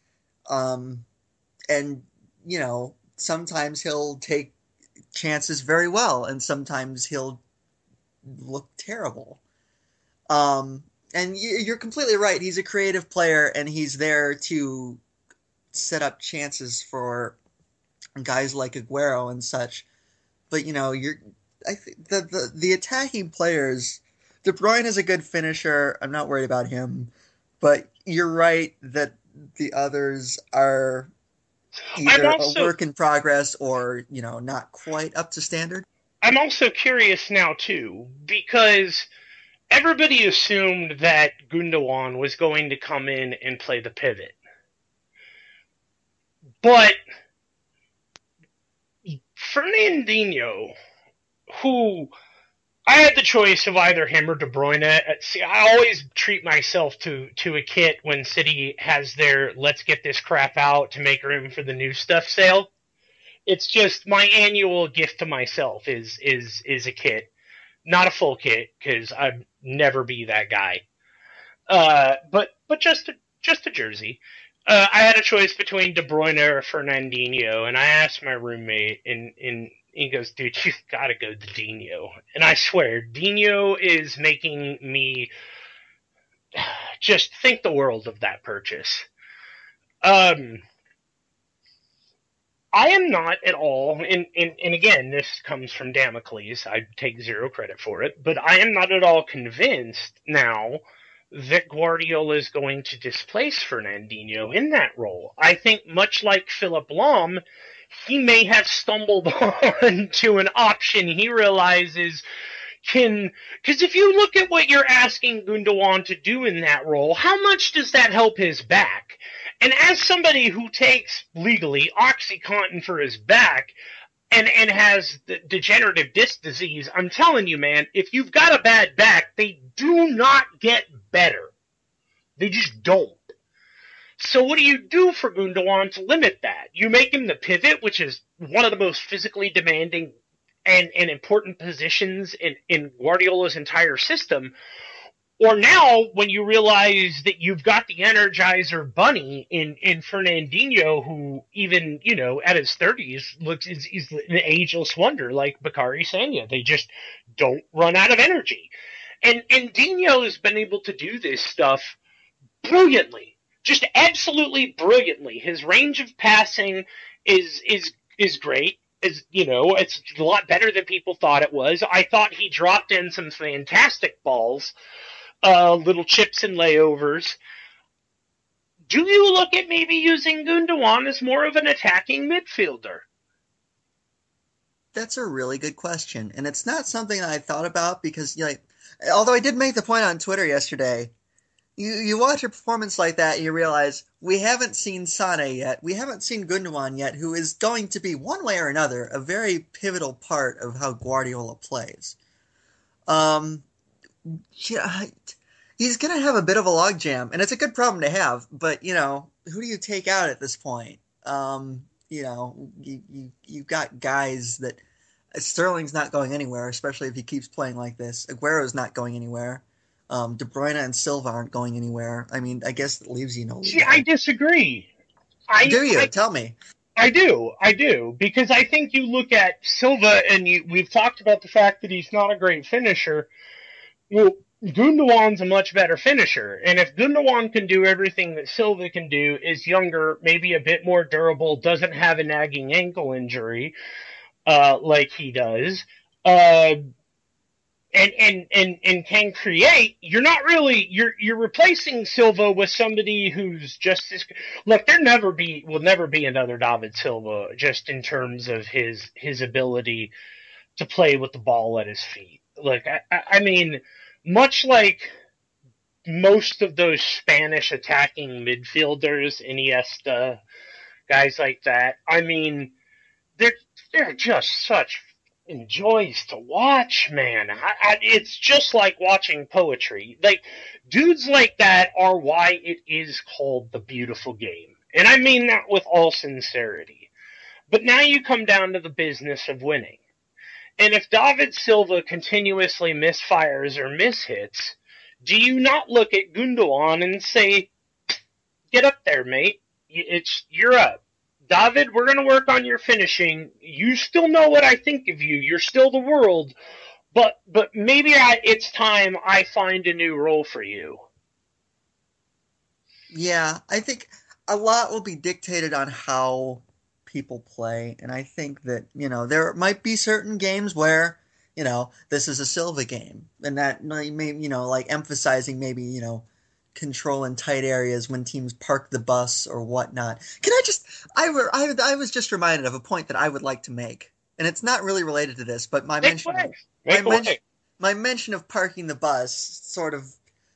And, sometimes he'll take chances very well, and sometimes he'll look terrible. And you're completely right. He's a creative player, and he's there to set up chances for guys like Aguero and such. But, I think the attacking players... De Bruyne is a good finisher. I'm not worried about him. But you're right that the others are either a work in progress or, not quite up to standard. I'm also curious now, too, because everybody assumed that Gundogan was going to come in and play the pivot. But Fernandinho, who... I had the choice of either him or De Bruyne. See, I always treat myself to a kit when City has their let's get this crap out to make room for the new stuff sale. It's just my annual gift to myself is a kit. Not a full kit, because I'd never be that guy. But just a jersey. I had a choice between De Bruyne or Fernandinho, and I asked my roommate, and he goes, dude, you gotta go to Dino. And I swear, Dino is making me just think the world of that purchase. I am not at all, and again, this comes from Damocles, I take zero credit for it, but I am not at all convinced now that Guardiola is going to displace Fernandinho in that role. I think much like Philip Lahm, he may have stumbled on to an option he realizes because if you look at what you're asking Gundogan to do in that role, how much does that help his back? And as somebody who takes, legally, OxyContin for his back and has the degenerative disc disease, I'm telling you, man, if you've got a bad back, they do not get better. They just don't. So what do you do for Gundogan to limit that? You make him the pivot, which is one of the most physically demanding and important positions in Guardiola's entire system. Or now, when you realize that you've got the Energizer Bunny in Fernandinho, who even, at his 30s, is an ageless wonder, like Bakary Sagna. They just don't run out of energy. And Dino has been able to do this stuff brilliantly. Just absolutely brilliantly. His range of passing is great. It's a lot better than people thought it was. I thought he dropped in some fantastic balls, little chips and layovers. do you look at maybe using Gundogan as more of an attacking midfielder? That's a really good question, and it's not something I thought about because, although I did make the point on Twitter yesterday, you watch a performance like that and you realize we haven't seen Sané yet, we haven't seen Gundogan yet, who is going to be, one way or another, a very pivotal part of how Guardiola plays. He's going to have a bit of a logjam, and it's a good problem to have, but, who do you take out at this point? You've got guys that Sterling's not going anywhere, especially if he keeps playing like this. Aguero's not going anywhere. De Bruyne and Silva aren't going anywhere. I mean, I guess it leaves you no leeway. See, I disagree. Do you? Tell me. I do, because I think you look at Silva, and we've talked about the fact that he's not a great finisher. Well, Gundogan's a much better finisher, and if Gundogan can do everything that Silva can do, is younger, maybe a bit more durable, doesn't have a nagging ankle injury like he does, and can create, you're not really you're replacing Silva with somebody who's just as look. Will never be another David Silva, just in terms of his ability to play with the ball at his feet. Look, I mean, much like most of those Spanish attacking midfielders, Iniesta, guys like that, I mean, they're just such joys to watch, man. It's just like watching poetry. Like, dudes like that are why it is called the beautiful game. And I mean that with all sincerity. But now you come down to the business of winning. And if David Silva continuously misfires or mishits, do you not look at Gundogan and say, get up there, mate. You're up. David, we're going to work on your finishing. You still know what I think of you. You're still the world. But maybe it's time I find a new role for you. Yeah, I think a lot will be dictated on how people play. And I think that, there might be certain games where, this is a Silva game. And that may, emphasizing maybe, control in tight areas when teams park the bus or whatnot. I was just reminded of a point that I would like to make. And it's not really related to this, but my mention of parking the bus sort of,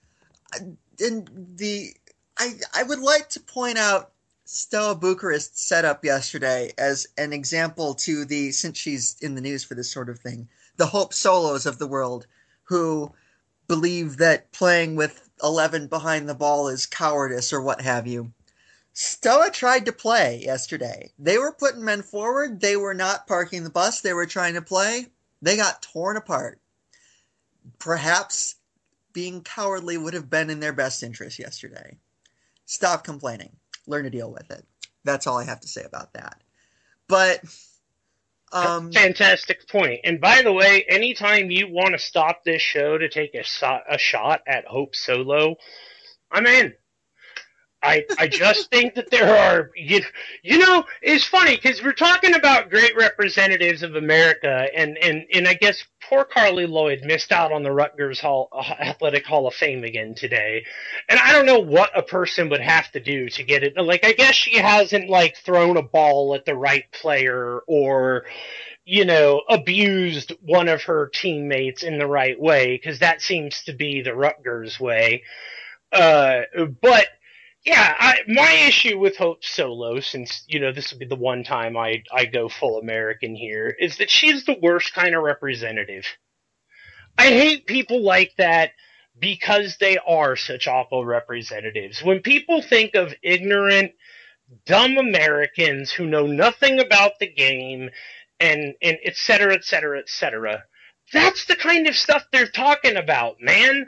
I would like to point out Steaua Bucharest's setup yesterday as an example to since she's in the news for this sort of thing, the Hope Solos of the world, who believe that playing with 11 behind the ball is cowardice or what have you. Steaua tried to play yesterday. They were putting men forward. They were not parking the bus. They were trying to play. They got torn apart. Perhaps being cowardly would have been in their best interest yesterday. Stop complaining. Learn to deal with it. That's all I have to say about that. But fantastic point. And by the way, anytime you want to stop this show to take a shot at Hope Solo, I'm in. I just think that there are, it's funny because we're talking about great representatives of America, and I guess poor Carly Lloyd missed out on the Rutgers Athletic Hall of Fame again today. And I don't know what a person would have to do to get it. Like, I guess she hasn't, thrown a ball at the right player or, abused one of her teammates in the right way, because that seems to be the Rutgers way. But yeah, my issue with Hope Solo, since, this would be the one time I go full American here, is that she's the worst kind of representative. I hate people like that because they are such awful representatives. When people think of ignorant, dumb Americans who know nothing about the game and et cetera, et cetera, et cetera, that's the kind of stuff they're talking about, man.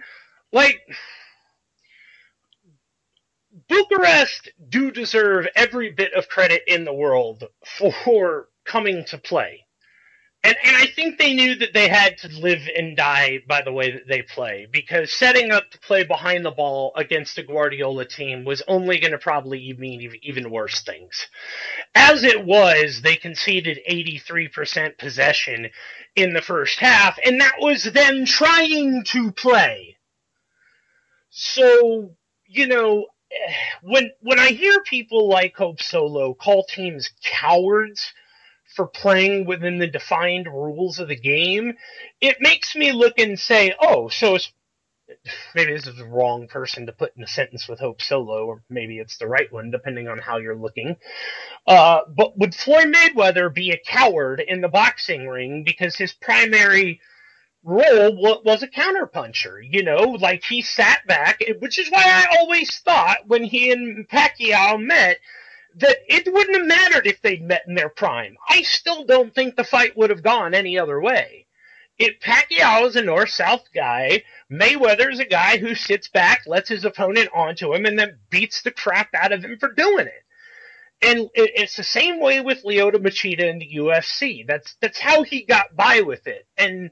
Bucharest do deserve every bit of credit in the world for coming to play. And I think they knew that they had to live and die by the way that they play, because setting up to play behind the ball against a Guardiola team was only going to probably mean even worse things. As it was, they conceded 83% possession in the first half, and that was them trying to play. So, when I hear people like Hope Solo call teams cowards for playing within the defined rules of the game, it makes me look and say, oh, so it's, maybe this is the wrong person to put in a sentence with Hope Solo, or maybe it's the right one, depending on how you're looking. But would Floyd Mayweather be a coward in the boxing ring because his primary role was a counterpuncher? You know, like he sat back, which is why I always thought when he and Pacquiao met that it wouldn't have mattered if they'd met in their prime. I still don't think the fight would have gone any other way. If Pacquiao is a north-south guy, Mayweather's a guy who sits back, lets his opponent onto him, and then beats the crap out of him for doing it. And it's the same way with Lyoto Machida in the UFC. That's how he got by with it. And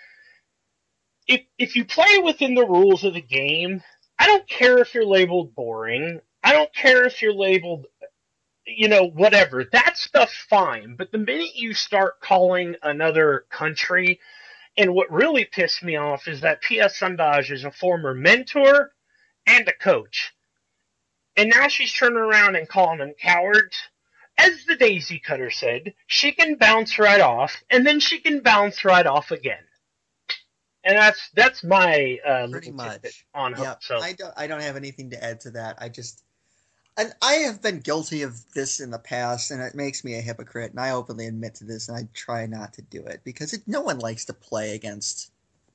if you play within the rules of the game, I don't care if you're labeled boring. I don't care if you're labeled, you know, whatever. That stuff's fine. But the minute you start calling another country, and what really pissed me off is that Pia Sundhage is a former mentor and a coach. And now she's turning around and calling them cowards. As the Daisy Cutter said, she can bounce right off, and then she can bounce right off again. And that's my Pretty much on Hope. Yeah, So I don't have anything to add to that. And I have been guilty of this in the past, and it makes me a hypocrite. And I openly admit to this, and I try not to do it because no one likes to play against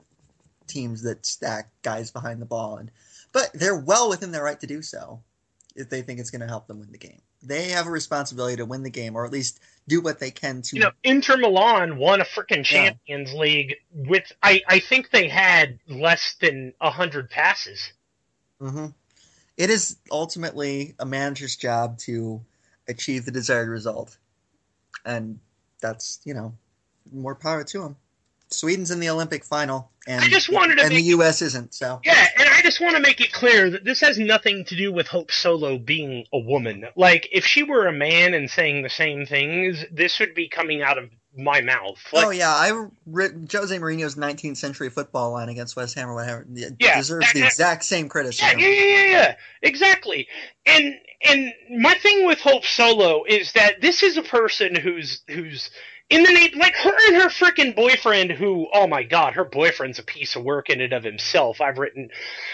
teams that stack guys behind the ball. But they're well within their right to do so if they think it's going to help them win the game. They have a responsibility to win the game, or at least do what they can to. You know, Inter Milan won a freaking Champions League with I think they had less than 100 passes. Mm-hmm. It is ultimately a manager's job to achieve the desired result, and that's, you know, more power to him. Sweden's in the Olympic final, and I just wanted to the U.S. isn't. So yeah, and I just want to make it clear that this has nothing to do with Hope Solo being a woman. Like, if she were a man and saying the same things, this would be coming out of my mouth. Like, oh yeah, Jose Mourinho's 19th century football line against West Ham or whatever deserves the exact same criticism. Yeah, exactly. And my thing with Hope Solo is that this is a person who's in the name, like her and her frickin' boyfriend, who, oh my god, her boyfriend's a piece of work in and of himself. I've written,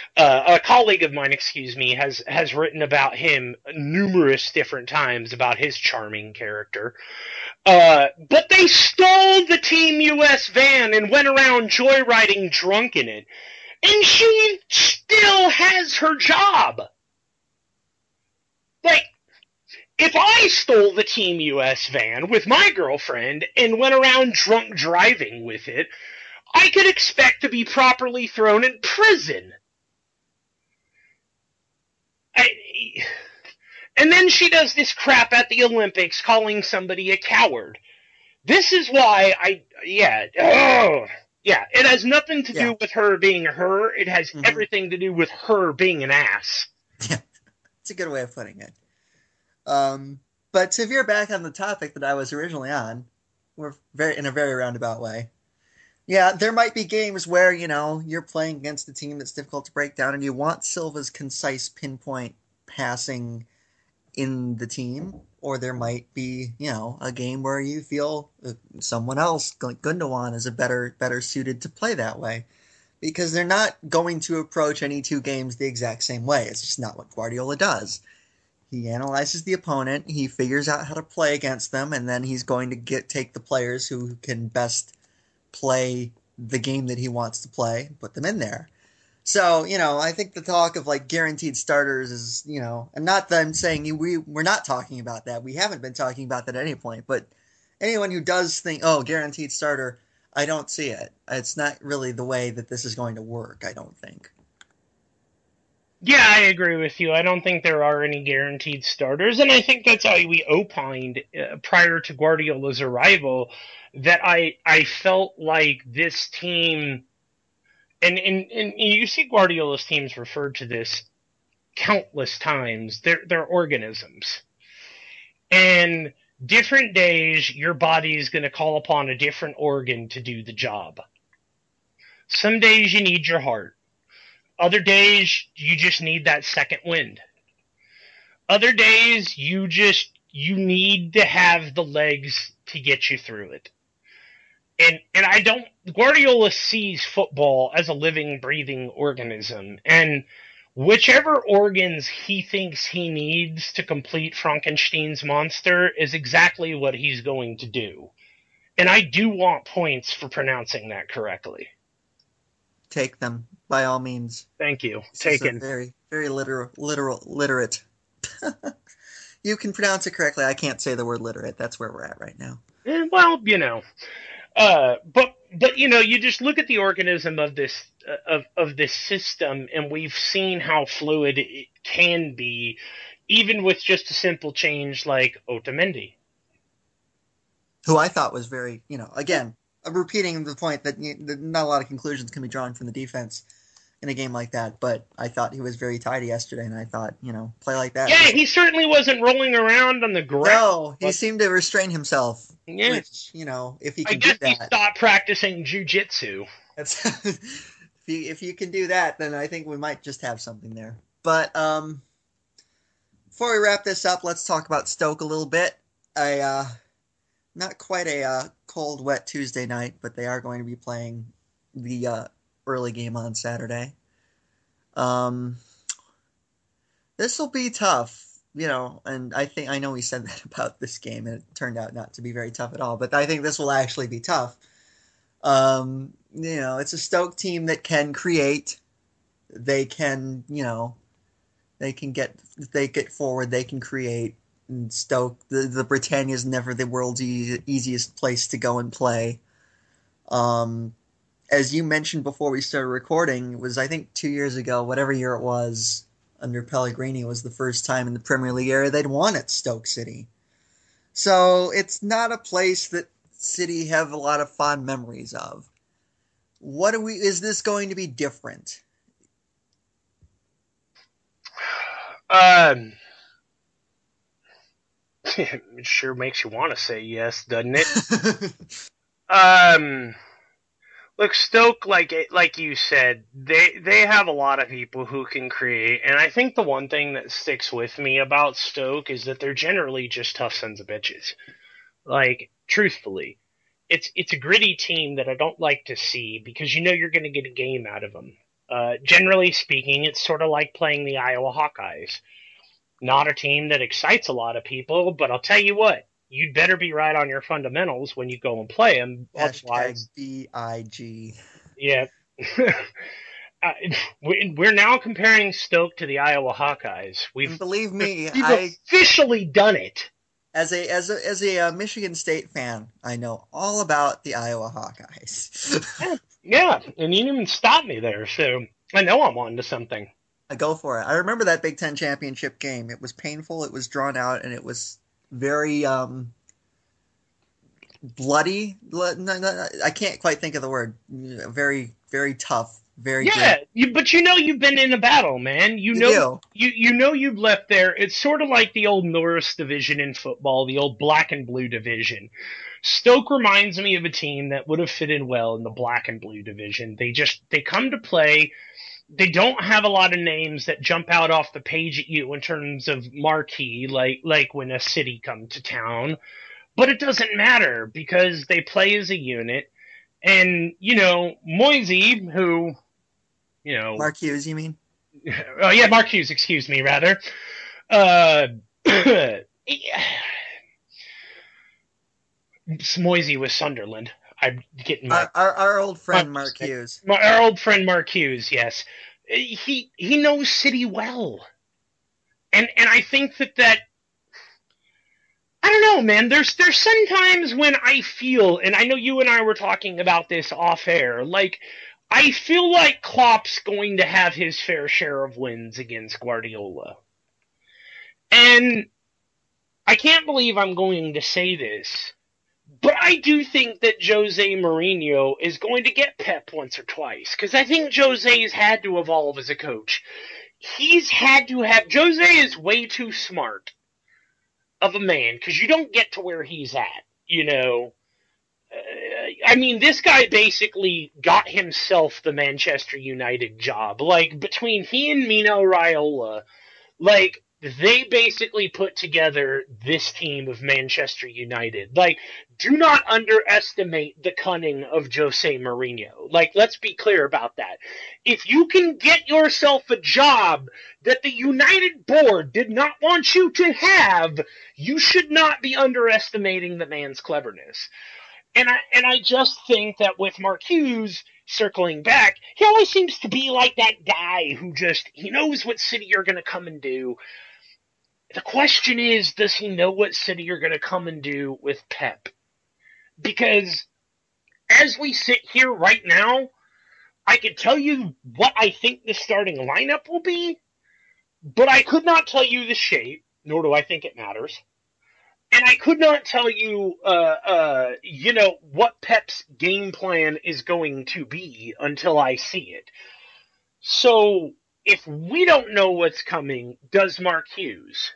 a colleague of mine, has written about him numerous different times about his charming character. But they stole the Team US van and went around joyriding drunk in it. And she still has her job. Like, if I stole the Team US van with my girlfriend and went around drunk driving with it, I could expect to be properly thrown in prison. And then she does this crap at the Olympics calling somebody a coward. This is why it has nothing to do with her being her. It has everything to do with her being an ass. Yeah, it's a good way of putting it. But to veer back on the topic that I was originally on, we're in a very roundabout way. Yeah, there might be games where, you know, you're playing against a team that's difficult to break down and you want Silva's concise pinpoint passing in the team, or there might be, you know, a game where you feel someone else, like Gundogan, is a better suited to play that way. Because they're not going to approach any two games the exact same way. It's just not what Guardiola does. He analyzes the opponent, he figures out how to play against them, and then he's going to take the players who can best play the game that he wants to play and put them in there. So, you know, I think the talk of, like, guaranteed starters is, you know, and not that I'm saying we're not talking about that. We haven't been talking about that at any point, but anyone who does think, oh, guaranteed starter, I don't see it. It's not really the way that this is going to work, I don't think. Yeah, I agree with you. I don't think there are any guaranteed starters, and I think that's how we opined prior to Guardiola's arrival, that I felt like this team, and you see Guardiola's teams referred to this countless times, they're organisms. And different days, your body is going to call upon a different organ to do the job. Some days you need your heart. Other days, you just need that second wind. Other days, you need to have the legs to get you through it. And Guardiola sees football as a living, breathing organism. And whichever organs he thinks he needs to complete Frankenstein's monster is exactly what he's going to do. And I do want points for pronouncing that correctly. Take them, by all means. Thank you. Taken. Very, very literate. You can pronounce it correctly. I can't say the word literate. That's where we're at right now. Well, but you just look at the organism of this system, and we've seen how fluid it can be, even with just a simple change like Otamendi, who I thought was very, again, I'm repeating the point that not a lot of conclusions can be drawn from the defense in a game like that, but I thought he was very tidy yesterday, and I thought, play like that. Yeah, he certainly wasn't rolling around on the ground. No, he seemed to restrain himself. Yeah. Which, if he can do that. I guess he stopped practicing jiu-jitsu. If you can do that, then I think we might just have something there. But before we wrap this up, let's talk about Stoke a little bit. Not quite a cold, wet Tuesday night, but they are going to be playing the early game on Saturday. This will be tough, and I know we said that about this game, and it turned out not to be very tough at all, but I think this will actually be tough. It's a Stoke team that can create. They can, they get forward, they can create. And Stoke, the Britannia is never the world's easiest place to go and play. As you mentioned before we started recording, it was, I think, 2 years ago, whatever year it was, under Pellegrini, was the first time in the Premier League era they'd won at Stoke City. So it's not a place that City have a lot of fond memories of. Is this going to be different? It sure makes you want to say yes, doesn't it? Look, Stoke, like you said, they have a lot of people who can create, and I think the one thing that sticks with me about Stoke is that they're generally just tough sons of bitches. Truthfully, it's a gritty team that I don't like to see because you're going to get a game out of them. Generally speaking, it's sort of like playing the Iowa Hawkeyes. Not a team that excites a lot of people, but I'll tell you what, you'd better be right on your fundamentals when you go and play them. Otherwise, BIG. Yeah. We're now comparing Stoke to the Iowa Hawkeyes. Believe me, we've officially done it. As a Michigan State fan, I know all about the Iowa Hawkeyes. Yeah, and you didn't even stop me there, so I know I'm on to something. I go for it. I remember that Big Ten championship game. It was painful, it was drawn out, and it was very bloody. I can't quite think of the word. Very, very tough. Very good. But you've been in a battle, man. You've left there. It's sort of like the old Norris division in football, the old black and blue division. Stoke reminds me of a team that would have fit in well in the black and blue division. They come to play. They don't have a lot of names that jump out off the page at you in terms of marquee, like when a city come to town. But it doesn't matter because they play as a unit. And, Moisey, who, Mark Hughes, you mean? Oh, yeah, Mark Hughes, excuse me, rather. Moisey was Sunderland. I'm getting our old friend Mark Hughes. Our old friend Mark Hughes, yes. He knows City well. And I think that I don't know, man. There's sometimes when I feel, and I know you and I were talking about this off air, I feel like Klopp's going to have his fair share of wins against Guardiola. And I can't believe I'm going to say this, but I do think that Jose Mourinho is going to get Pep once or twice, because I think Jose's had to evolve as a coach. Jose is way too smart of a man, because you don't get to where he's at, this guy basically got himself the Manchester United job. Between he and Mino Raiola, they basically put together this team of Manchester United. Like, do not underestimate the cunning of Jose Mourinho. Like, let's be clear about that. If you can get yourself a job that the United board did not want you to have, you should not be underestimating the man's cleverness. And I just think that with Mark Hughes, circling back, he always seems to be like that guy who he knows what City are going to come and do. The question is, does he know what City are going to come and do with Pep? Because as we sit here right now, I could tell you what I think the starting lineup will be, but I could not tell you the shape, nor do I think it matters. And I could not tell you, what Pep's game plan is going to be until I see it. So, if we don't know what's coming, does Mark Hughes?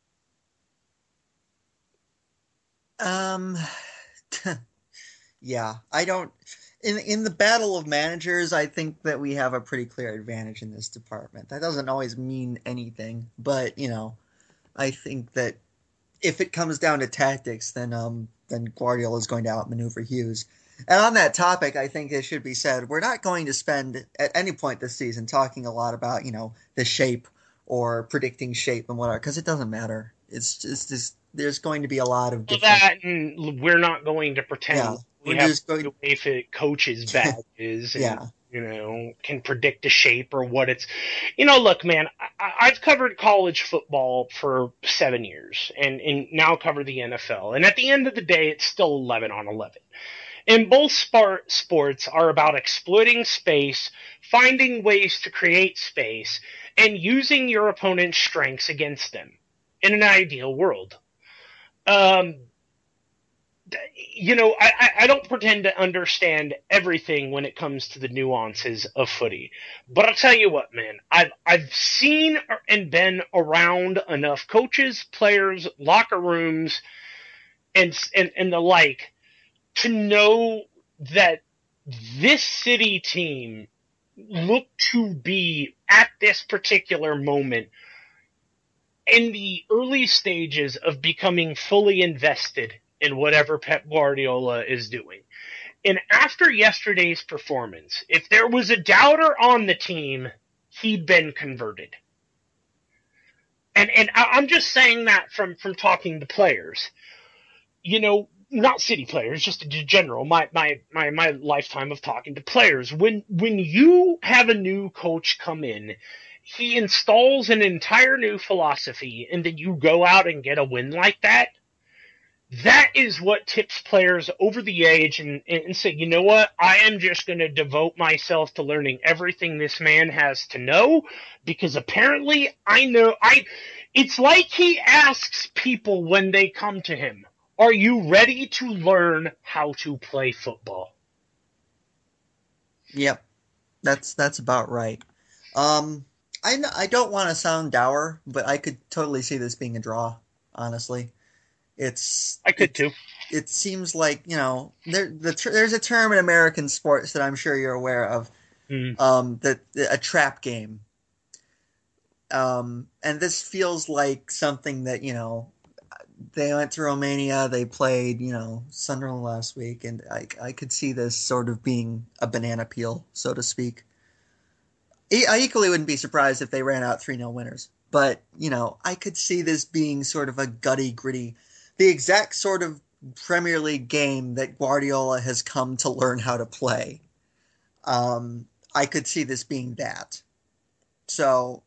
Yeah, I don't. In the battle of managers, I think that we have a pretty clear advantage in this department. That doesn't always mean anything, but I think that if it comes down to tactics, then Guardiola is going to outmaneuver Hughes. And on that topic, I think it should be said, we're not going to spend at any point this season talking a lot about, the shape or predicting shape and whatever, because it doesn't matter. It's just there's going to be a lot of different... That, and we're not going to pretend we have UEFA coaches' badges and, can predict a shape or what it's... look, man, I've covered college football for 7 years and now cover the NFL. And at the end of the day, it's still 11 on 11. And both sports are about exploiting space, finding ways to create space, and using your opponent's strengths against them in an ideal world. I don't pretend to understand everything when it comes to the nuances of footy. But I'll tell you what, man, I've seen and been around enough coaches, players, locker rooms, and the like to know that this City team looked to be, at this particular moment, in the early stages of becoming fully invested in whatever Pep Guardiola is doing. And after yesterday's performance, if there was a doubter on the team, he'd been converted. And I'm just saying that from talking to players. Not City players, just in general, my lifetime of talking to players. When you have a new coach come in, he installs an entire new philosophy, and then you go out and get a win like that. That is what tips players over the edge and say, you know what, I am just going to devote myself to learning everything this man has to know, because apparently it's like he asks people when they come to him, are you ready to learn how to play football? Yep, that's about right. I don't want to sound dour, but I could totally see this being a draw, honestly. I could too. It seems like, there's a term in American sports that I'm sure you're aware of, a trap game. And this feels like something that, they went to Romania, they played, Sunderland last week, and I could see this sort of being a banana peel, so to speak. I equally wouldn't be surprised if they ran out 3-0 winners. But, I could see this being sort of a gutty, gritty, the exact sort of Premier League game that Guardiola has come to learn how to play. I could see this being that. So,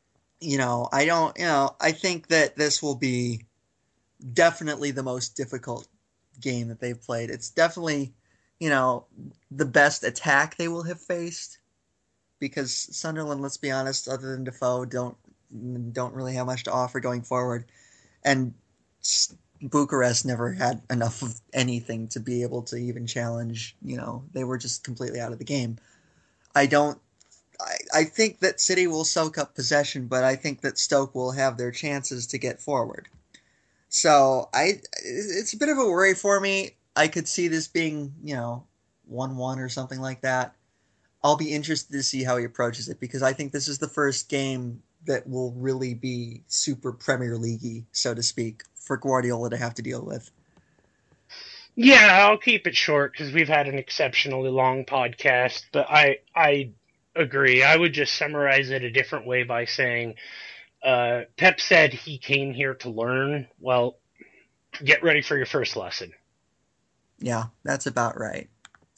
I think that this will be definitely the most difficult game that they've played. It's definitely, the best attack they will have faced. Because Sunderland, let's be honest, other than Defoe, don't really have much to offer going forward. And Bucharest never had enough of anything to be able to even challenge. They were just completely out of the game. I think that City will soak up possession, but I think that Stoke will have their chances to get forward. So it's a bit of a worry for me. I could see this being, 1-1 or something like that. I'll be interested to see how he approaches it, because I think this is the first game that will really be super Premier League-y, so to speak, for Guardiola to have to deal with. Yeah, I'll keep it short because we've had an exceptionally long podcast, but I agree. I would just summarize it a different way by saying Pep said he came here to learn. Well, get ready for your first lesson. Yeah, that's about right.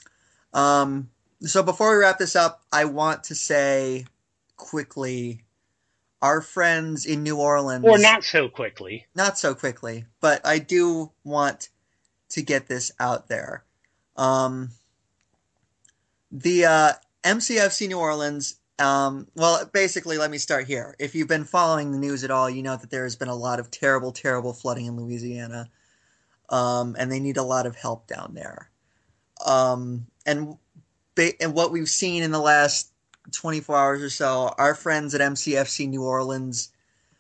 So before we wrap this up, I want to say quickly, our friends in New Orleans... Or not so quickly. Not so quickly, but I do want to get this out there. The MCFC New Orleans... well, basically, let me start here. If you've been following the news at all, you know that there has been a lot of terrible, terrible flooding in Louisiana. And they need a lot of help down there. And what we've seen in the last 24 hours or so, our friends at MCFC New Orleans,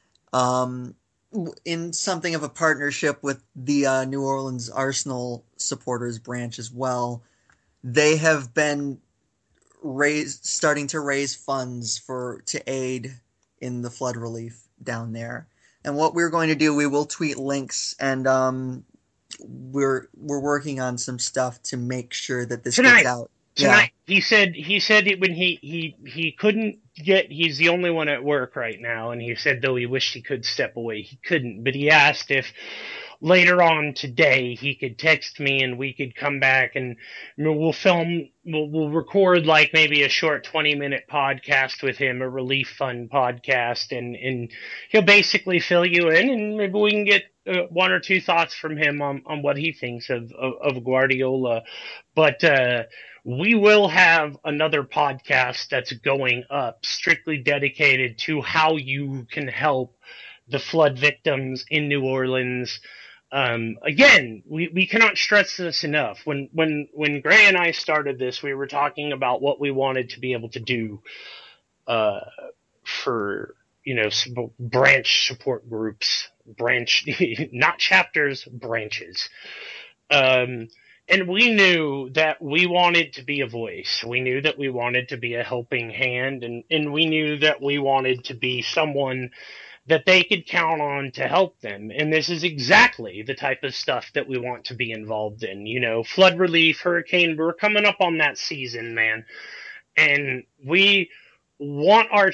in something of a partnership with the New Orleans Arsenal supporters branch as well, they have been starting to raise funds to aid in the flood relief down there. And what we're going to do, we will tweet links, and we're working on some stuff to make sure that this gets out. Tonight, yeah. He said it when he couldn't get. He's the only one at work right now, and he said though he wished he could step away, he couldn't. But he asked if later on today he could text me and we could come back and we'll record like maybe a short 20-minute podcast with him, a relief fund podcast, and he'll basically fill you in, and maybe we can get one or two thoughts from him on what he thinks of Guardiola. But we will have another podcast that's going up strictly dedicated to how you can help the flood victims in New Orleans. Again, we cannot stress this enough. When Gray and I started this, we were talking about what we wanted to be able to do for, branch support groups, not chapters, branches. And we knew that we wanted to be a voice. We knew that we wanted to be a helping hand, and we knew that we wanted to be someone that they could count on to help them. And this is exactly the type of stuff that we want to be involved in. Flood relief, hurricane, we're coming up on that season, man. And we want our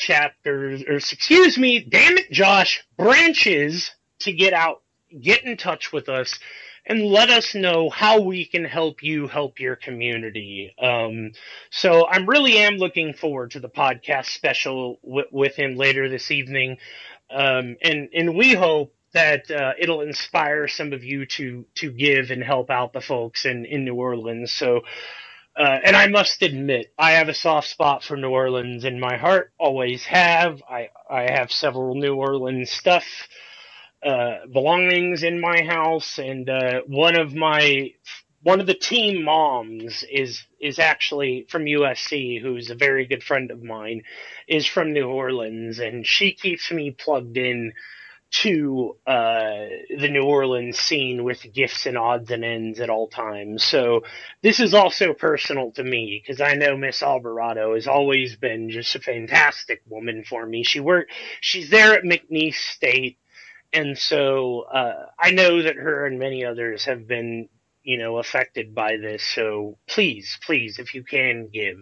branches to get out, get in touch with us, and let us know how we can help you help your community. So I really am looking forward to the podcast special with him later this evening. And we hope that it'll inspire some of you to give and help out the folks in New Orleans. So, and I must admit, I have a soft spot for New Orleans in my heart, always have. I have several New Orleans stuff, belongings in my house, and one of the team moms is actually from USC, who's a very good friend of mine, is from New Orleans, and she keeps me plugged in to the New Orleans scene with gifts and odds and ends at all times. So this is also personal to me, because I know Miss Alvarado has always been just a fantastic woman for me. She's there at McNeese State, and so I know that her and many others have been affected by this. So please, if you can, give.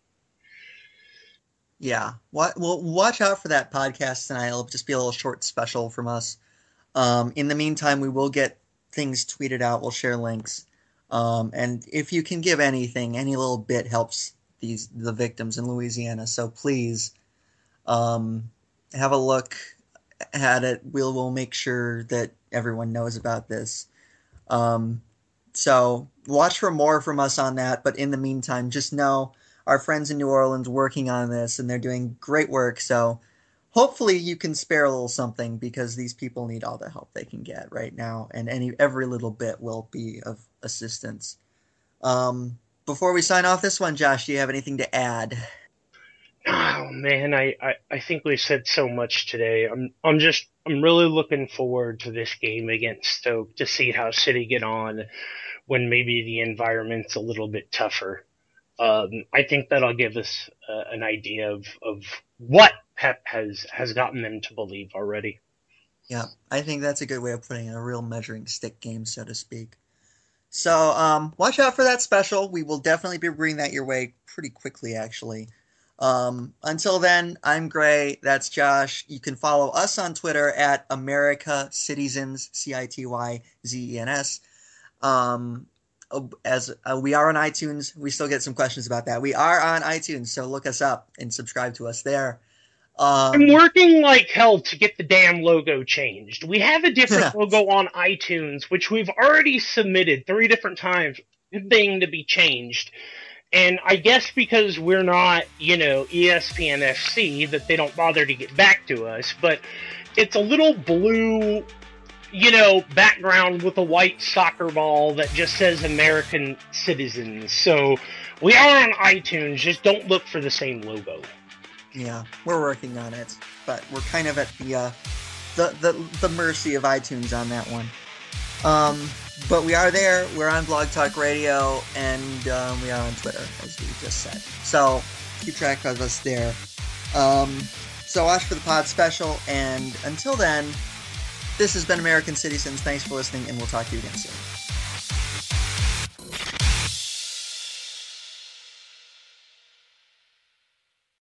Yeah. Well, watch out for that podcast tonight. It'll just be a little short special from us. In the meantime, we will get things tweeted out. We'll share links. And if you can give anything, any little bit helps the victims in Louisiana. So please, have a look at it. We'll make sure that everyone knows about this. So watch for more from us on that. But in the meantime, just know our friends in New Orleans working on this, and they're doing great work. So hopefully you can spare a little something, because these people need all the help they can get right now. And every little bit will be of assistance. Before we sign off this one, Josh, do you have anything to add? Oh man, I think we've said so much today. I'm really looking forward to this game against Stoke to see how City get on when maybe the environment's a little bit tougher. I think that'll give us an idea of what Pep has gotten them to believe already. Yeah, I think that's a good way of putting it, a real measuring stick game, so to speak. So watch out for that special. We will definitely be bringing that your way pretty quickly, actually. Until then, I'm Gray. That's Josh. You can follow us on Twitter at America Citizens, CITYZENS. As we are on iTunes, we still get some questions about that. We are on iTunes, so look us up and subscribe to us there. I'm working like hell to get the damn logo changed. We have a different logo on iTunes, which we've already submitted 3 different times, begging to be changed. And I guess because we're not, ESPN FC, that they don't bother to get back to us. But it's a little blue, background with a white soccer ball that just says American Citizens. So we are on iTunes, just don't look for the same logo. Yeah, we're working on it, but we're kind of at the mercy of iTunes on that one. But we are there. We're on Blog Talk Radio, and we are on Twitter, as we just said. So keep track of us there. So watch for the pod special, and until then, this has been American Citizens. Thanks for listening, and we'll talk to you again soon.